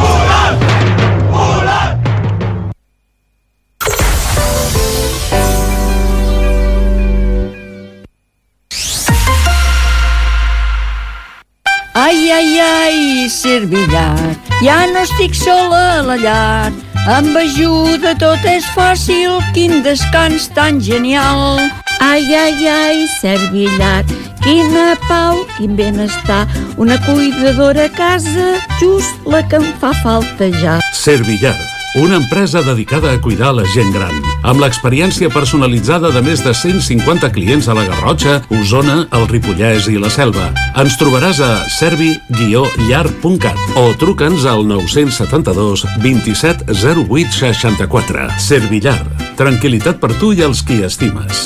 Ai, ai, ai, servillar, ja no estic sola a la llar. Amb ajuda tot és fàcil, quin descans tan genial. Ai, ai, ai, servillar, quina pau, quin benestar. Una cuidadora a casa, just la que em fa falta ja. Servillar, una empresa dedicada a cuidar la gent gran, amb l'experiència personalitzada de més de 150 clients a la Garrotxa, Osona, el Ripollès i la Selva. Ens trobaràs a servi-llar.cat o truca'ns al 972 27 08 64. Servillar, tranquil·litat per tu i els qui estimes.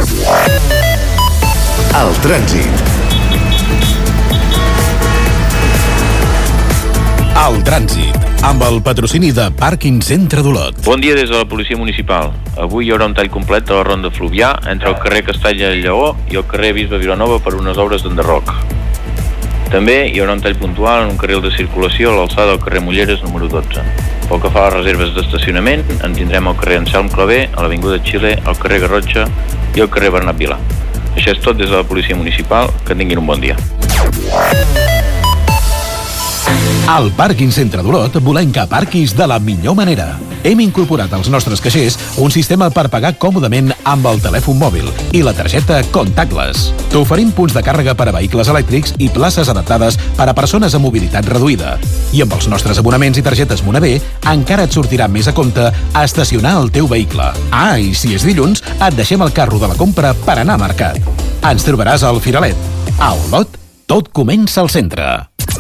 El trànsit. El trànsit, amb el patrocini de Pàrquing Centre d'Olot. Bon dia des de la Policia Municipal. Avui hi haurà un tall complet de la Ronda Fluvià entre el carrer Castalla i Lleó i el carrer Bisbe Vilanova per unes obres d'enderroc. També hi haurà un tall puntual en un carril de circulació a l'alçada del carrer Mulleres número 12. Pel que fa a les reserves d'estacionament, en tindrem al carrer Anselm Clavé, a l'Avinguda Xile, al carrer Garrotxa i al carrer Bernat Vilà. Això és tot des de la Policia Municipal. Que tinguin un bon dia. Al Pàrquing Centre d'Olot volem que aparquis de la millor manera. Hem incorporat als nostres caixers un sistema per pagar còmodament amb el telèfon mòbil i la targeta Contactless. T'oferim punts de càrrega per a vehicles elèctrics i places adaptades per a persones amb mobilitat reduïda. I amb els nostres abonaments i targetes Monavé encara et sortirà més a compte estacionar el teu vehicle. Ah, i si és dilluns, et deixem el carro de la compra per anar a mercat. Ens trobaràs al Firalet. A Olot, tot comença al centre.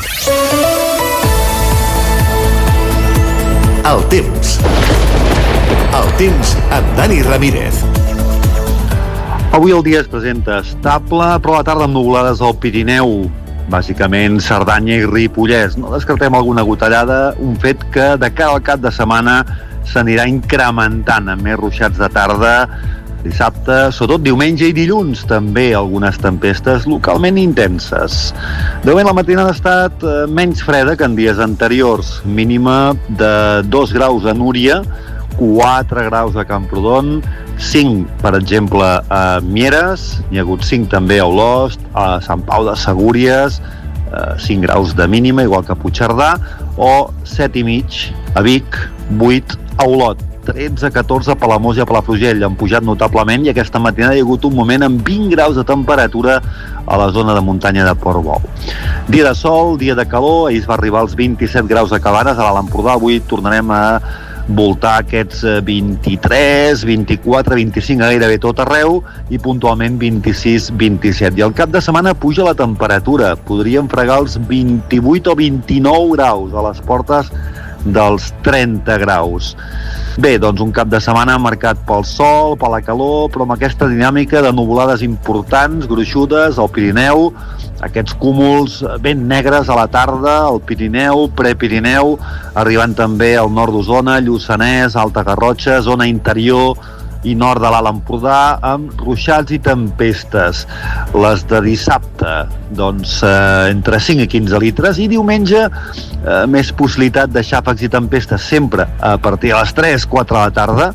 El temps. El temps amb Dani Ramírez. Avui el dia es presenta estable, però a la tarda amb nuvolades al Pirineu, bàsicament Cerdanya i Ripollès. No descartem alguna gotellada, un fet que de cara al cap de setmana s'anirà incrementant amb més ruixats de tarda. Dissabte, sobretot diumenge i dilluns, també algunes tempestes localment intenses. De moment la matinada ha estat menys freda que en dies anteriors, mínima de 2 graus a Núria, 4 graus a Camprodon, 5, per exemple, a Mieres, n'hi ha hagut 5 també a Olost, a Sant Pau de Segúries, 5 graus de mínima, igual que a Puigcerdà, o 7,5 a Vic, 8 a Olot. 13-14 a Palamós i a Palafrugell han pujat notablement i aquesta matinada hi ha hagut un moment amb 20 graus de temperatura a la zona de muntanya de Portbou. Dia de sol, dia de calor, ahir es va arribar als 27 graus a Cabanes, a l'Alt Empordà avui tornarem a voltar aquests 23, 24, 25 a gairebé tot arreu i puntualment 26, 27. I al cap de setmana puja la temperatura, podríem fregar els 28 o 29 graus a les portes dels 30 graus. Bé, doncs un cap de setmana marcat pel sol, per la calor, però amb aquesta dinàmica de nuvolades importants, gruixudes, al Pirineu, aquests cúmuls ben negres a la tarda, al Pirineu, Prepirineu, arribant també al nord d'Osona, Lluçanès, Alta Garrotxa, zona interior i nord de l'Alt Empordà, amb ruixats i tempestes. Les de dissabte, doncs, entre 5 i 15 litres, i diumenge més possibilitat de xàfecs i tempestes sempre a partir de les 3-4 de la tarda,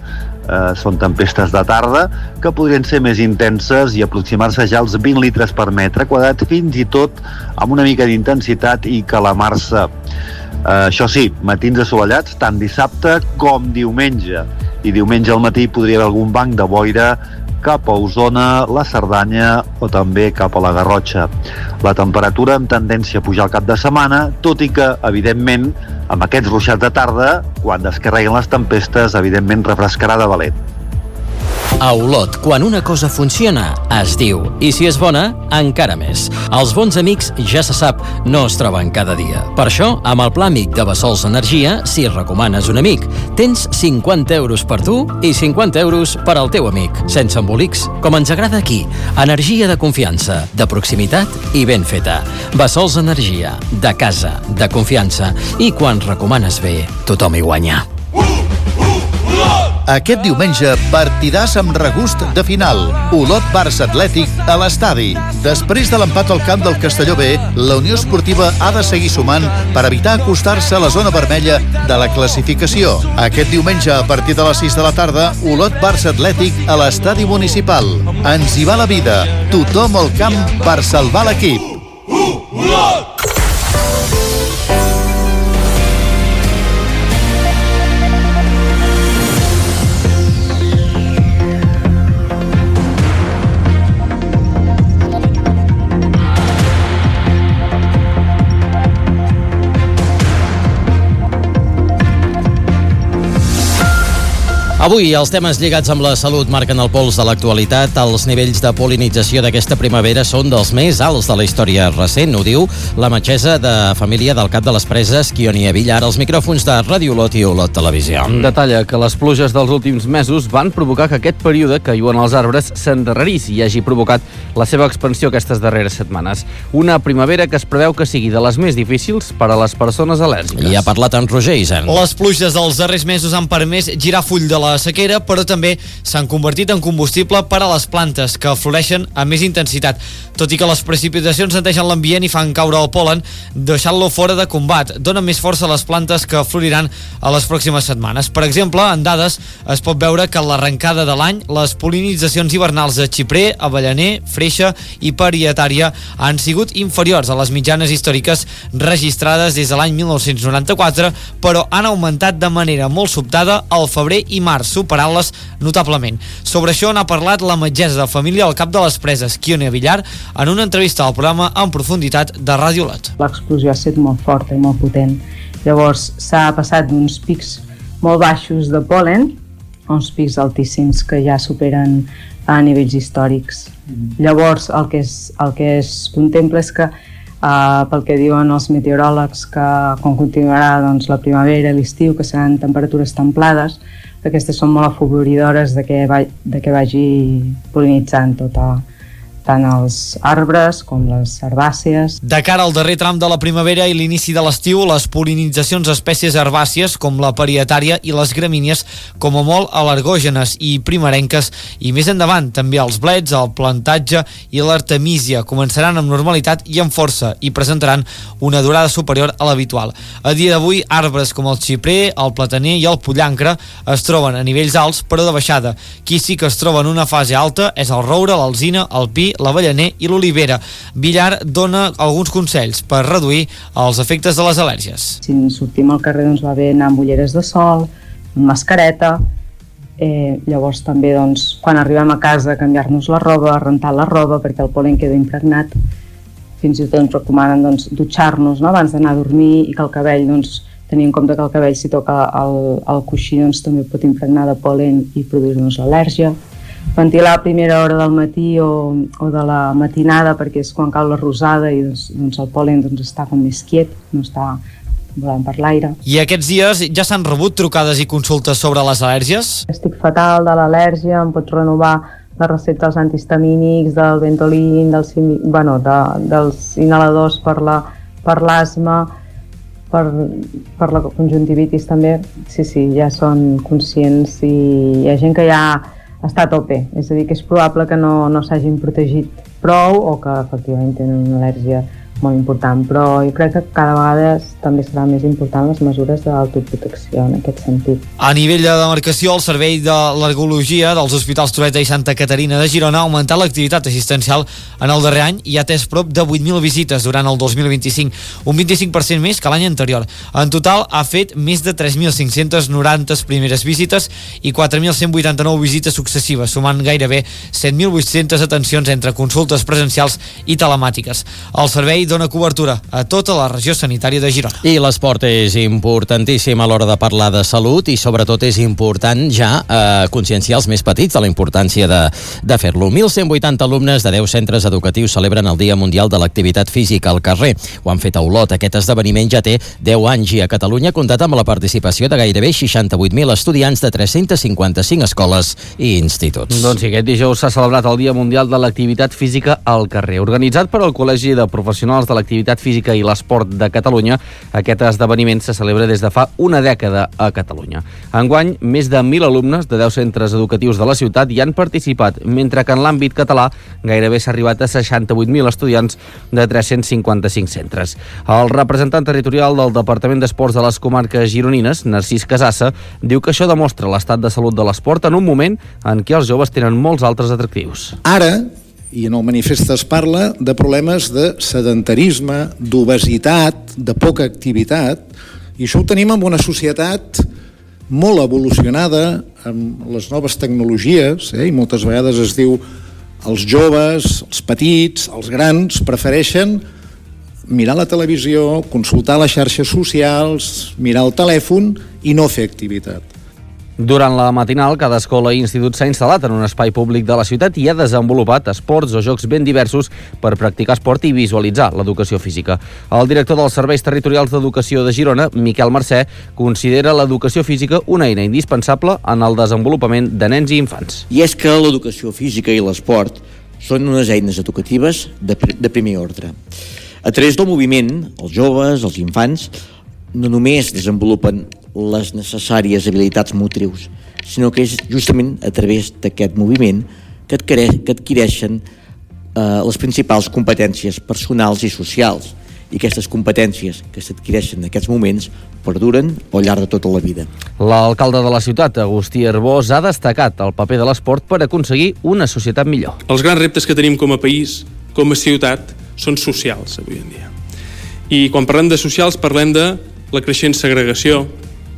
són tempestes de tarda que podrien ser més intenses i aproximar-se ja als 20 litres per metre quadrat, fins i tot amb una mica d'intensitat i calamar-se. Això sí, matins assolellats tant dissabte com diumenge. I diumenge al matí podria haver algun banc de boira cap a Osona, la Cerdanya o també cap a la Garrotxa. La temperatura amb tendència a pujar al cap de setmana, tot i que, evidentment, amb aquests ruixats de tarda, quan descarreguen les tempestes, evidentment refrescarà de valent. A Olot, quan una cosa funciona, es diu. I si és bona, encara més. Els bons amics, ja se sap, no es troben cada dia. Per això, amb el Pla Amic de Bassols Energia, si recomanes un amic, tens 50 euros per tu i 50 euros per al teu amic, sense embolics, com ens agrada aquí. Energia de confiança, de proximitat i ben feta. Bassols Energia, de casa, de confiança. I quan recomanes bé, tothom hi guanya. Aquest diumenge, partidàs amb regust de final. Olot-Barça Atlètic a l'estadi. Després de l'empat al camp del Castelló B, la Unió Esportiva ha de seguir sumant per evitar acostar-se a la zona vermella de la classificació. Aquest diumenge, a partir de les 6 de la tarda, Olot-Barça Atlètic a l'estadi municipal. Ens hi va la vida. Tothom al camp per salvar l'equip. Olot! Avui els temes lligats amb la salut marquen el pols de l'actualitat. Els nivells de pol·linització d'aquesta primavera són dels més alts de la història recent, ho diu la metgessa de família del Cap de les Preses, Quionia Villar, als micròfons de Ràdio Olot i Olot Televisió. Detalla que les pluges dels últims mesos van provocar que aquest període que viuen els arbres s'endarrerís i hagi provocat la seva expansió aquestes darreres setmanes. Una primavera que es preveu que sigui de les més difícils per a les persones al·lèrgiques. I ha parlat en Roger Isern. Les pluges dels darrers mesos han permès girar full de la sequera, però també s'han convertit en combustible per a les plantes, que floreixen a més intensitat. Tot i que les precipitacions netegen l'ambient i fan caure el pol·len, deixant-lo fora de combat. Donen més força a les plantes que floriran a les pròximes setmanes. Per exemple, en dades es pot veure que en l'arrencada de l'any les pol·linitzacions hivernals de xiprer, avellaner, freixa i parietària han sigut inferiors a les mitjanes històriques registrades des de l'any 1994, però han augmentat de manera molt sobtada al febrer i març, superant-les notablement. Sobre això n'ha parlat la metgessa de família al Cap de les Preses, Quionia Villar, en una entrevista al programa En Profunditat de Ràdio Olot. L'explosió ha estat molt forta i molt potent. Llavors s'ha passat d'uns pics molt baixos de pol·len a uns pics altíssims que ja superen a nivells històrics. Llavors el que es contempla és que pel que diuen els meteoròlegs, que quan continuarà doncs, la primavera i l'estiu, que seran temperatures templades, aquestes són molt afavoridores de que vagi pol·linitzant tant els arbres com les herbàcies. De cara al darrer tram de la primavera i l'inici de l'estiu, les pol·linitzacions d'espècies herbàcies com la parietària i les gramínies, com a molt al·lergògenes i primerenques, i més endavant també els blets, el plantatge i l'artemísia començaran amb normalitat i amb força i presentaran una durada superior a l'habitual. A dia d'avui, arbres com el xiprer, el plataner i el pollancre es troben a nivells alts però de baixada. Qui sí que es troba en una fase alta és el roure, l'alzina, el pi, l'avellaner i l'olivera. Villar dona alguns consells per reduir els efectes de les al·lèrgies. Si sortim al carrer doncs va bé anar amb ulleres de sol, amb mascareta, llavors també doncs, quan arribem a casa canviar-nos la roba, rentar la roba perquè el pol·len queda impregnat. Fins i tot ens recomanen doncs, dutxar-nos, no?, abans d'anar a dormir, i que el cabell, doncs, tenir en compte que el cabell si toca el coixí doncs, també pot impregnar de pol·len i produir-nos l'al·lèrgia. Ventilar a primera hora del matí o de la matinada, perquè és quan cau la rosada i doncs el pol·len està com més quiet, no està volant per l'aire. I aquests dies ja s'han rebut trucades i consultes sobre les al·lèrgies? Estic fatal de l'al·lèrgia, em pots renovar la recepta dels antihistamínics, del Ventolin, dels inhaladors per l'asma, per la conjuntivitis també. Sí, ja són conscients i hi ha gent que ja està a tope, és a dir, que és probable que no s'hagin protegit prou o que efectivament tenen una al·lèrgia molt important, però jo crec que cada vegada també serà més important les mesures d'autoprotecció en aquest sentit. A nivell de demarcació, el Servei d'Alergologia dels Hospitals Trueta i Santa Caterina de Girona ha augmentat l'activitat assistencial en el darrer any i ha atès prop de 8.000 visites durant el 2025, un 25% més que l'any anterior. En total ha fet més de 3.590 primeres visites i 4.189 visites successives, sumant gairebé 7.800 atencions entre consultes presencials i telemàtiques. El servei dona cobertura a tota la regió sanitària de Girona. I l'esport és importantíssim a l'hora de parlar de salut i sobretot és important ja conscienciar els més petits de la importància de fer-lo. 1.180 alumnes de 10 centres educatius celebren el Dia Mundial de l'Activitat Física al carrer. Ho han fet a Olot. Aquest esdeveniment ja té 10 anys i a Catalunya ha comptat amb la participació de gairebé 68.000 estudiants de 355 escoles i instituts. Doncs sí, aquest dijous s'ha celebrat el Dia Mundial de l'Activitat Física al carrer. Organitzat per al Col·legi de Professionals de l'Activitat Física i l'Esport de Catalunya, aquest esdeveniment se celebra des de fa una dècada a Catalunya. Enguany, més de 1.000 alumnes de 10 centres educatius de la ciutat hi han participat, mentre que en l'àmbit català gairebé s'ha arribat a 68.000 estudiants de 355 centres. El representant territorial del Departament d'Esports de les comarques gironines, Narcís Casassa, diu que això demostra l'estat de salut de l'esport en un moment en què els joves tenen molts altres atractius. Ara, i en el manifest es parla de problemes de sedentarisme, d'obesitat, de poca activitat, i això ho tenim en una societat molt evolucionada amb les noves tecnologies, i moltes vegades es diu els joves, els petits, els grans prefereixen mirar la televisió, consultar les xarxes socials, mirar el telèfon i no fer activitat. Durant la matinal, cada escola i institut s'ha instal·lat en un espai públic de la ciutat i ha desenvolupat esports o jocs ben diversos per practicar esport i visualitzar l'educació física. El director dels Serveis Territorials d'Educació de Girona, Miquel Mercè, considera l'educació física una eina indispensable en el desenvolupament de nens i infants. I és que l'educació física i l'esport són unes eines educatives de primer ordre. A través del moviment, els joves, els infants, no només desenvolupen les necessàries habilitats motrius, sinó que és justament a través d'aquest moviment que adquireixen les principals competències personals i socials. I aquestes competències que s'adquireixen en aquests moments perduren al llarg de tota la vida. L'alcalde de la ciutat, Agustí Arbós, ha destacat el paper de l'esport per aconseguir una societat millor. Els grans reptes que tenim com a país, com a ciutat, són socials avui en dia. I quan parlem de socials parlem de la creixent segregació,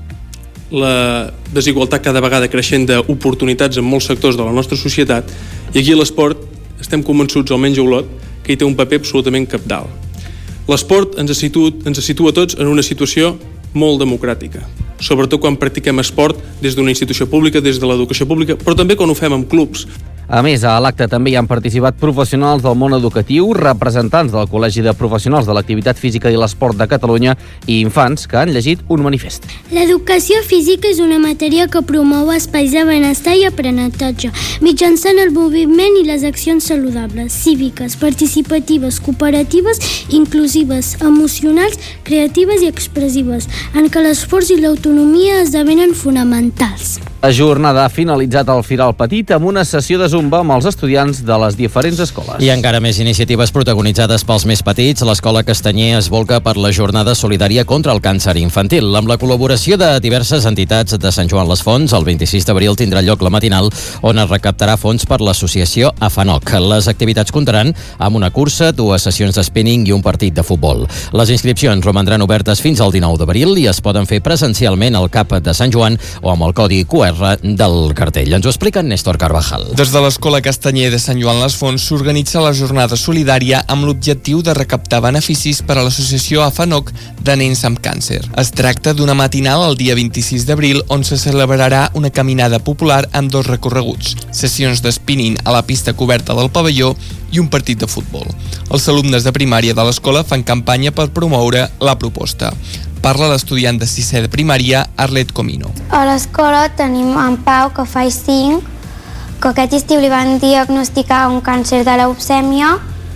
la desigualtat cada vegada creixent d'oportunitats en molts sectors de la nostra societat, i aquí l'esport estem convençuts, almenys a Olot, que hi té un paper absolutament cabdal. L'esport ens situa tots en una situació molt democràtica, sobretot quan practiquem esport des d'una institució pública, des de l'educació pública, però també quan ho fem en clubs. A més, a l'acte també hi han participat professionals del món educatiu, representants del Col·legi de Professionals de l'Activitat Física i l'Esport de Catalunya i infants que han llegit un manifest. L'educació física és una matèria que promou espais de benestar i aprenentatge mitjançant el moviment i les accions saludables, cíviques, participatives, cooperatives, inclusives, emocionals, creatives i expressives, en què l'esforç i l'autonomia esdevenen fonamentals. La jornada ha finalitzat al Firal Petit amb una sessió de zumba amb els estudiants de les diferents escoles. I encara més iniciatives protagonitzades pels més petits. L'Escola Castanyer es volca per la jornada solidària contra el càncer infantil. Amb la col·laboració de diverses entitats de Sant Joan les Fonts, el 26 d'abril tindrà lloc la matinal on es recaptarà fons per l'associació AFANOC. Les activitats comptaran amb una cursa, 2 sessions de spinning i un partit de futbol. Les inscripcions romandran obertes fins al 19 d'abril i es poden fer presencialment al CAP de Sant Joan o amb el codi QR del cartell. Ens ho explica Néstor Carvajal. Des de l'Escola Castanyer de Sant Joan les Fonts s'organitza la jornada solidària amb l'objectiu de recaptar beneficis per a l'associació AFANOC de nens amb càncer. Es tracta d'una matinal el dia 26 d'abril on se celebrarà una caminada popular amb 2 recorreguts, sessions de spinning a la pista coberta del pavelló i un partit de futbol. Els alumnes de primària de l'escola fan campanya per promoure la proposta. Parla l'estudiant de 6è de primària, Arlet Comino. A l'escola tenim en Pau, que fa 5, que aquest estiu li van diagnosticar un càncer de leucèmia,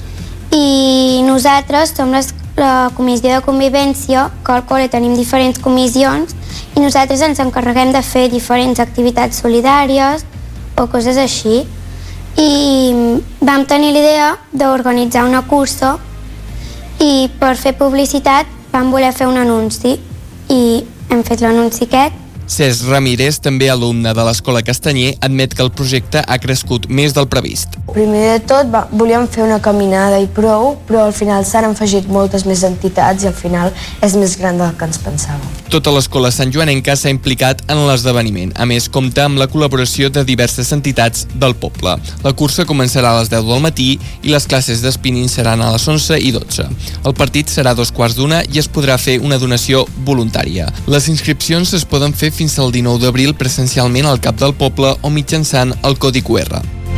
i nosaltres som la comissió de convivència, que al col·le tenim diferents comissions, i nosaltres ens encarreguem de fer diferents activitats solidàries o coses així. I vam tenir l'idea d'organitzar una cursa i per fer publicitat vam voler fer un anunci i hem fet l'anunci aquest. Cesc Ramírez, també alumne de l'Escola Castanyer, admet que el projecte ha crescut més del previst. Primer de tot volíem fer una caminada i prou, però al final s'han afegit moltes més entitats i al final és més gran del que ens pensàvem. Tota l'escola santjoanenca s'ha implicat en l'esdeveniment. A més, compta amb la col·laboració de diverses entitats del poble. La cursa començarà a les 10 del matí i les classes d'espinning seran a les 11 i 12. El partit serà a 2:15 i es podrà fer una donació voluntària. Les inscripcions es poden fer fins al 19 d'abril presencialment al cap del poble o mitjançant el codi QR.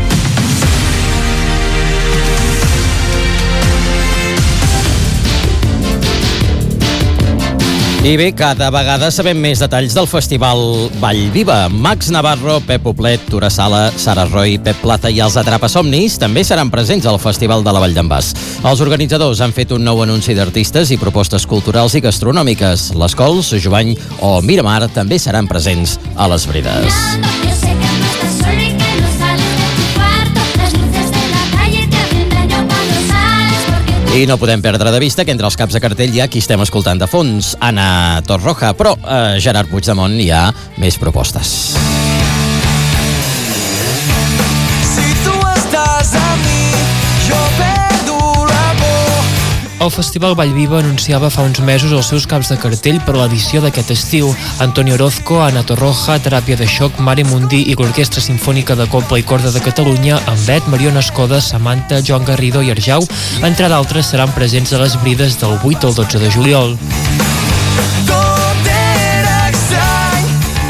I bé, cada vegada sabem més detalls del festival Vallviva. Max Navarro, Pep Poblet, Tura Sala, Sara Roy, Pep Plata i els Atrapasomnis també seran presents al Festival de la Vall d'en Bas. Els organitzadors han fet un nou anunci d'artistes i propostes culturals i gastronòmiques. Les Cols, Jovany o Miramar també seran presents a les Brides. I no podem perdre de vista que entre els caps de cartell hi ha qui estem escoltant de fons, Anna Torroja, però Gerard Puigdemont hi ha més propostes. Si tu estàs amb mi, jo perdo la por. El Festival Vallviva anunciava fa uns mesos els seus caps de cartell per l'edició d'aquest estiu. Antonio Orozco, Ana Torroja, Teràpia de Xoc, Mare Mundi i l'Orquestra Simfònica de Cobla i Corda de Catalunya, Ambet, Mariona Escoda, Samantha, Joan Garrido i Arjau, entre d'altres, seran presents a les Brides del 8 al 12 de juliol. Tot era estrany,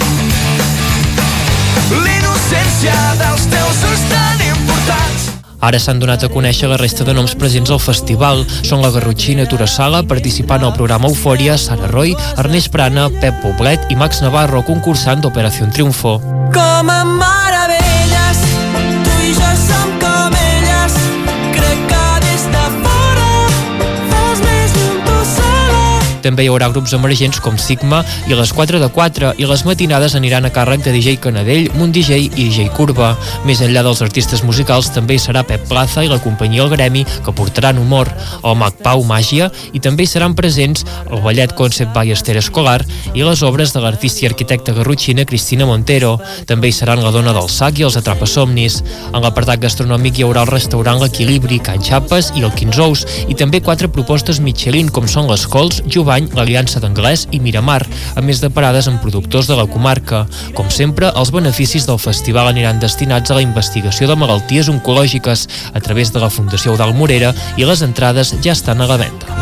l'innocència dels teus ulls tan importants. Ara s'han donat a conèixer la resta de noms presents al festival. Són la Garrotxina Tura Sala, participant al programa Eufòria, Sara Roy, Ernest Prana, Pep Poblet i Max Navarro, concursant d'Operació Triunfo. Com a meravelles, tu i jo som com elles. Crec que des de fora fas més lluny tu sola. També hi haurà grups emergents com Sigma i les 4 de 4, i les matinades aniran a càrrec de DJ Canadell, Munt DJ i DJ Curva. Més enllà dels artistes musicals també hi serà Pep Plaza i la companyia El Gremi, que portaran humor, el Mag Pau Màgia, i també hi seran presents el ballet Concept by Esther Escolar i les obres de l'artista i arquitecta garrotxina Cristina Montero. També hi seran la Dona del Sac i els Atrapasomnis. En l'apartat gastronòmic hi haurà el restaurant L'Equilibri, Can Xapes i el Quinzous, i també 4 propostes Michelin, com són les Cols, Jovany, l'Aliança d'Anglès i Miramar, a més de parades amb productors de la comarca. Com sempre, els beneficis del festival aniran destinats a la investigació de malalties oncològiques a través de la Fundació Eudald Morera, i les entrades ja estan a la venda.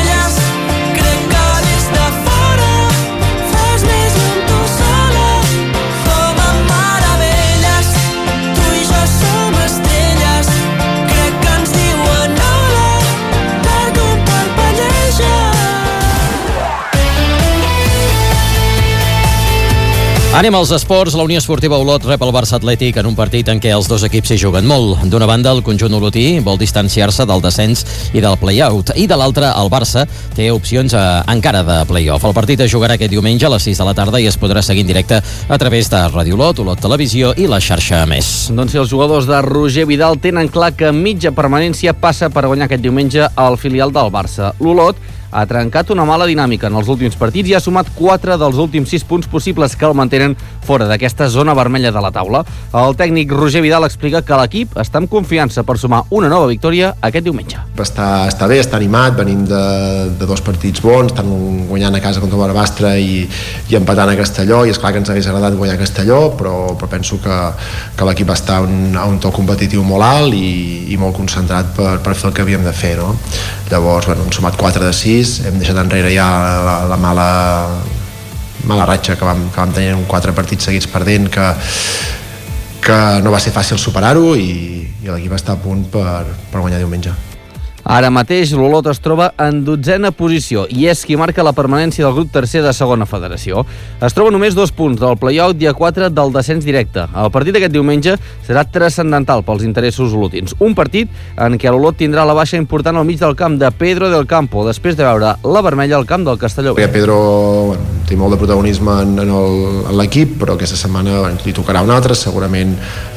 Anem als esports. La Unió Esportiva Olot rep el Barça Atlètic en un partit en què els dos equips s'hi juguen molt. D'una banda, el conjunt olotí vol distanciar-se del descens i del play-out, i de l'altra, el Barça té opcions encara de play-off. El partit es jugarà aquest diumenge a les 6 de la tarda i es podrà seguir en directe a través de Ràdio Olot, Olot Televisió i la xarxa Més. Doncs si els jugadors de Roger Vidal tenen clar que mitja permanència passa per guanyar aquest diumenge al filial del Barça. L'Olot ha trencat una mala dinàmica en els últims partits i ha sumat 4 dels últims 6 punts possibles que el mantenen fora d'aquesta zona vermella de la taula. El tècnic Roger Vidal explica que l'equip està amb confiança per sumar una nova victòria aquest diumenge. Està bé, està animat, venim de 2 partits bons, estan guanyant a casa contra el Barbastre i empatant a Castelló, i és clar que ens hagués agradat guanyar a Castelló, però penso que l'equip està a un to competitiu molt alt i molt concentrat per fer el que havíem de fer, no? Llavors, hem sumat 4 de 6, hem deixat enrere ja la mala ratxa que vam tenir en 4 partits seguits perdent, que no va ser fàcil superar-ho, i l'equip està a punt per guanyar diumenge. Ara mateix l'Olot es troba en 12a posició i és qui marca la permanència del grup tercer de segona federació. Es troba només 2 punts del play-out i a 4 del descens directe. El partit d'aquest diumenge serà transcendental pels interessos olotins. Un partit en què l'Olot tindrà la baixa important al mig del camp de Pedro del Campo, després de veure la vermella al camp del Castelló. Pedro té molt de protagonisme en l'equip, però aquesta setmana li tocarà un altre, segurament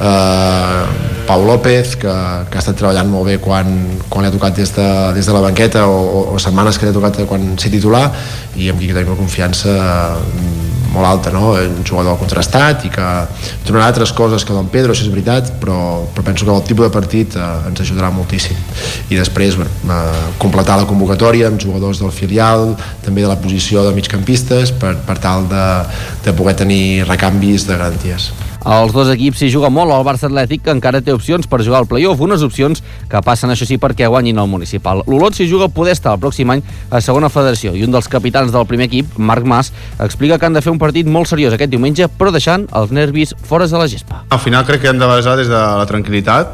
Pau López, que ha estat treballant molt bé quan li ha tocat des de la banqueta o setmanes que li ha tocat quan ser titular, i amb qui tenim una confiança molt alta, no? Un jugador contrastat i que trobarà altres coses que Don Pedro, això és veritat, però penso que el tipus de partit ens ajudarà moltíssim. I després completar la convocatòria amb jugadors del filial, també de la posició de migcampistes, per tal de poder tenir recanvis de garanties. Els dos equips s'hi juga molt. El Barça Atlètic, que encara té opcions per jugar al play-off, unes opcions que passen, això sí, perquè guanyin el municipal. L'Olot s'hi juga poder estar el pròxim any a segona federació, i un dels capitans del primer equip, Marc Mas, explica que han de fer un partit molt seriós aquest diumenge, però deixant els nervis fora de la gespa. Al final crec que hem de basar des de la tranquil·litat.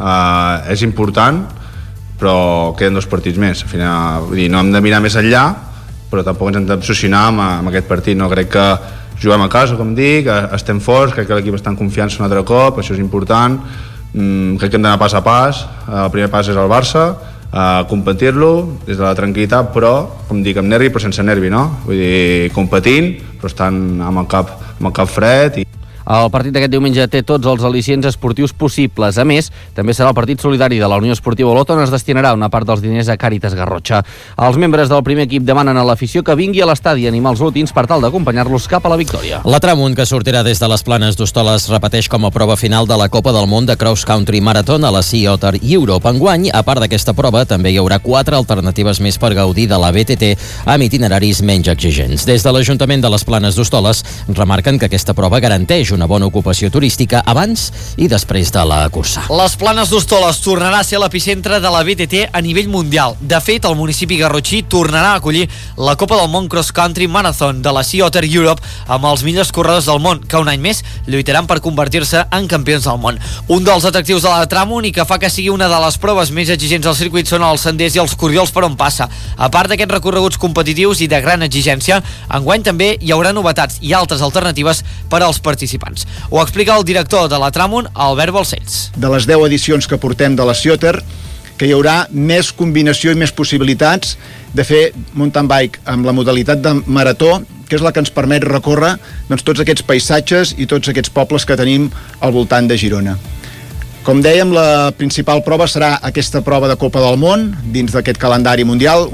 És important, però queden 2 partits més. Al final, vull dir, no hem de mirar més enllà, però tampoc ens hem d'obsessionar amb aquest partit. No crec que juguem a casa, com dic, estem forts, crec que l'equip està en confiança un altre cop, això és important. Crec que hem d'anar pas a pas. El primer pas és el Barça, competir-lo des de la tranquil·litat, però, com dic, amb nervi però sense nervi, no? Vull dir, competint, però estan amb el cap fred. El partit d'aquest diumenge té tots els al·licients esportius possibles. A més, també serà el partit solidari de la Unió Esportiva Olot, on es destinarà una part dels diners a Càritas Garrotxa. Els membres del primer equip demanen a l'afició que vingui a l'estadi a animar els olotins per tal d'acompanyar-los cap a la victòria. La Tramunt, que sortirà des de les Planes d'Hostoles, repeteix com a prova final de la Copa del Món de Cross Country Marathon a la Sea Otter Europe. Enguany, a part d'aquesta prova, també hi haurà 4 alternatives més per gaudir de la BTT amb itineraris menys exigents. Des de l'Ajuntament de les Planes d'Hostoles remarquen que aquesta prova garanteix una bona ocupació turística abans i després de la cursa. Les Planes d'Hostoles tornarà a ser l'epicentre de la BTT a nivell mundial. De fet, el municipi garrotxí tornarà a acollir la Copa del Món Cross Country Marathon de la Sea Otter Europe amb els millors corredors del món, que un any més lluitaran per convertir-se en campions del món. Un dels atractius de la Tramunt i que fa que sigui una de les proves més exigents del circuit són els senders i els corriols per on passa. A part d'aquests recorreguts competitius i de gran exigència, enguany també hi haurà novetats i altres alternatives per als participants. Ho explica el director de la Tramunt, Albert Balcells. De les 10 edicions que portem de la Sea Otter, que hi haurà més combinació i més possibilitats de fer mountain bike amb la modalitat de marató, que és la que ens permet recórrer tots aquests paisatges i tots aquests pobles que tenim al voltant de Girona. Com dèiem, la principal prova serà aquesta prova de Copa del Món dins d'aquest calendari mundial,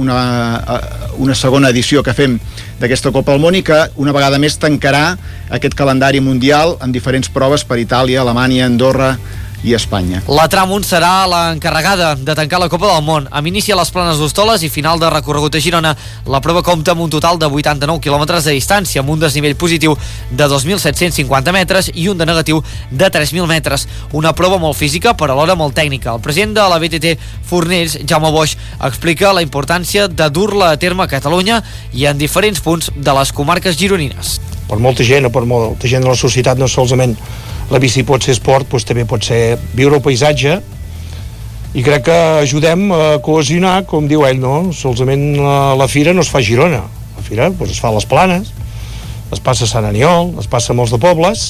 una segona edició que fem d'aquesta Copa del Món i que una vegada més tancarà aquest calendari mundial amb diferents proves per Itàlia, Alemanya, Andorra i Espanya. La Tramunt serà l'encarregada de tancar la Copa del Món, amb inici a les Planes d'Hostoles i final de recorregut a Girona. La prova compta amb un total de 89 quilòmetres de distància, amb un desnivell positiu de 2.750 metres i un de negatiu de 3.000 metres. Una prova molt física, però alhora molt tècnica. El president de la BTT Fornells, Jaume Boix, explica la importància de dur-la a terme a Catalunya i en diferents punts de les comarques gironines. Per molta gent o per molta gent de la societat, no solament la bici pot ser esport, doncs també pot ser viure el paisatge, i crec que ajudem a cohesionar, com diu ell, no? Solament la fira no es fa a Girona, la fira es fa a les Planes, es passa a Sant Aniol, es passa a molts de pobles,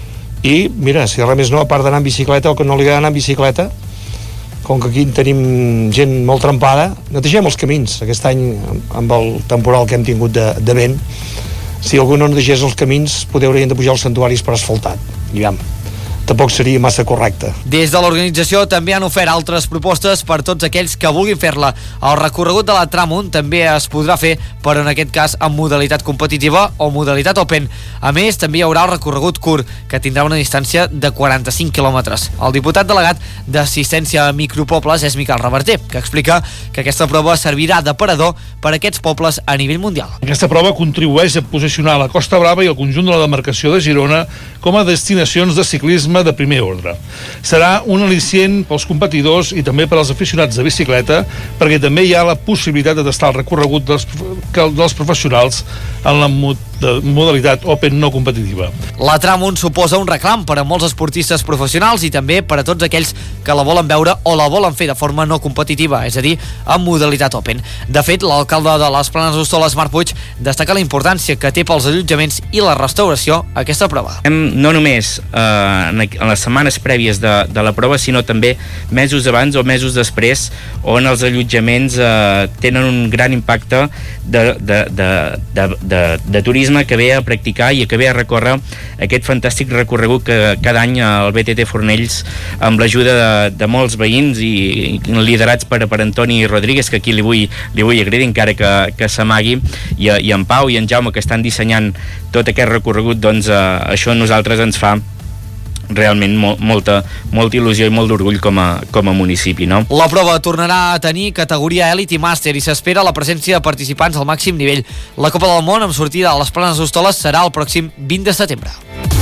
i mira, si res més no, a part d'anar en bicicleta o que no li agrada anar en bicicleta, com que aquí tenim gent molt trempada, netegem els camins. Aquest any, amb el temporal que hem tingut de vent, si algú no netegés els camins, poder haurien de pujar els santuaris per asfaltat. Diguem, tampoc seria massa correcte. Des de l'organització també han ofert altres propostes per tots aquells que vulguin fer-la. El recorregut de la Tramunt també es podrà fer, però en aquest cas en modalitat competitiva o modalitat open. A més, també hi haurà el recorregut curt, que tindrà una distància de 45 quilòmetres. El diputat delegat d'Assistència a Micropobles és Miquel Reverter, que explica que aquesta prova servirà d'aparador per a aquests pobles a nivell mundial. Aquesta prova contribueix a posicionar la Costa Brava i el conjunt de la demarcació de Girona com a destinacions de ciclisme de primer ordre. Serà un al·licient pels competidors i també per als aficionats de bicicleta, perquè també hi ha la possibilitat de tastar el recorregut dels professionals en la modalitat open no competitiva. La Tramunt suposa un reclam per a molts esportistes professionals i també per a tots aquells que la volen veure o la volen fer de forma no competitiva, és a dir, en modalitat open. De fet, l'alcalde de les Planes d'Hostoles, Marc Puig, destaca la importància que té pels allotjaments i la restauració aquesta prova. No només en les setmanes prèvies de la prova, sinó també mesos abans o mesos després, on els allotjaments tenen un gran impacte de de turisme que ve a practicar i que ve a recórrer aquest fantàstic recorregut que cada any el BTT Fornells, amb l'ajuda de molts veïns i liderats per Antoni Rodríguez, que aquí li vull agrair encara que s'amagui, i en Pau i en Jaume, que estan dissenyant tot aquest recorregut, doncs això a nosaltres ens fa realment molta il·lusió i molt d'orgull com a municipi, no? La prova tornarà a tenir categoria Elite i Màster i s'espera la presència de participants al màxim nivell. La Copa del Món amb sortida a les Planes d'Hostoles serà el pròxim 20 de setembre.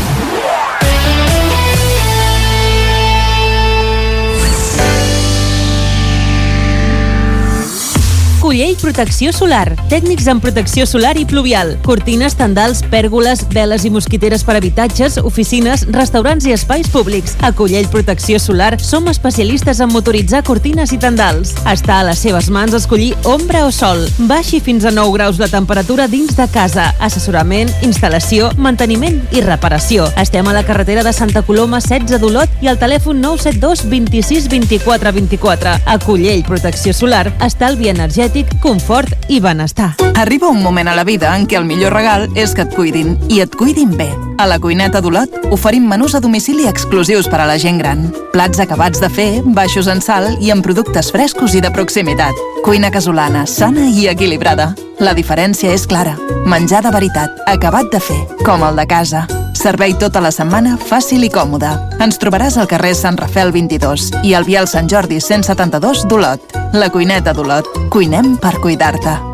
Cullell Protecció Solar. Tècnics en protecció solar i pluvial. Cortines, tendals, pèrgoles, veles i mosquiteres per habitatges, oficines, restaurants i espais públics. A Cullell Protecció Solar som especialistes en motoritzar cortines i tendals. Està a les seves mans escollir ombra o sol. Baixi fins a 9 graus la temperatura dins de casa. Assessorament, instal·lació, manteniment i reparació. Estem a la carretera de Santa Coloma 16 d'Olot i al telèfon 972 26 24 24. A Cullell Protecció Solar, estalvi energètic, confort i benestar. Arriba un moment a la vida en què el millor regal és que et cuidin, i et cuidin bé. A la Cuineta d'Olot oferim menús a domicili exclusius per a la gent gran. Plats acabats de fer, baixos en sal i amb productes frescos i de proximitat. Cuina casolana, sana i equilibrada. La diferència és clara. Menjar de veritat, acabat de fer, com el de casa. Servei tota la setmana, fàcil i còmode. Ens trobaràs al carrer Sant Rafel 22 i al vial Sant Jordi 172 d'Olot. La Cuineta d'Olot. Cuinem per cuidar-te.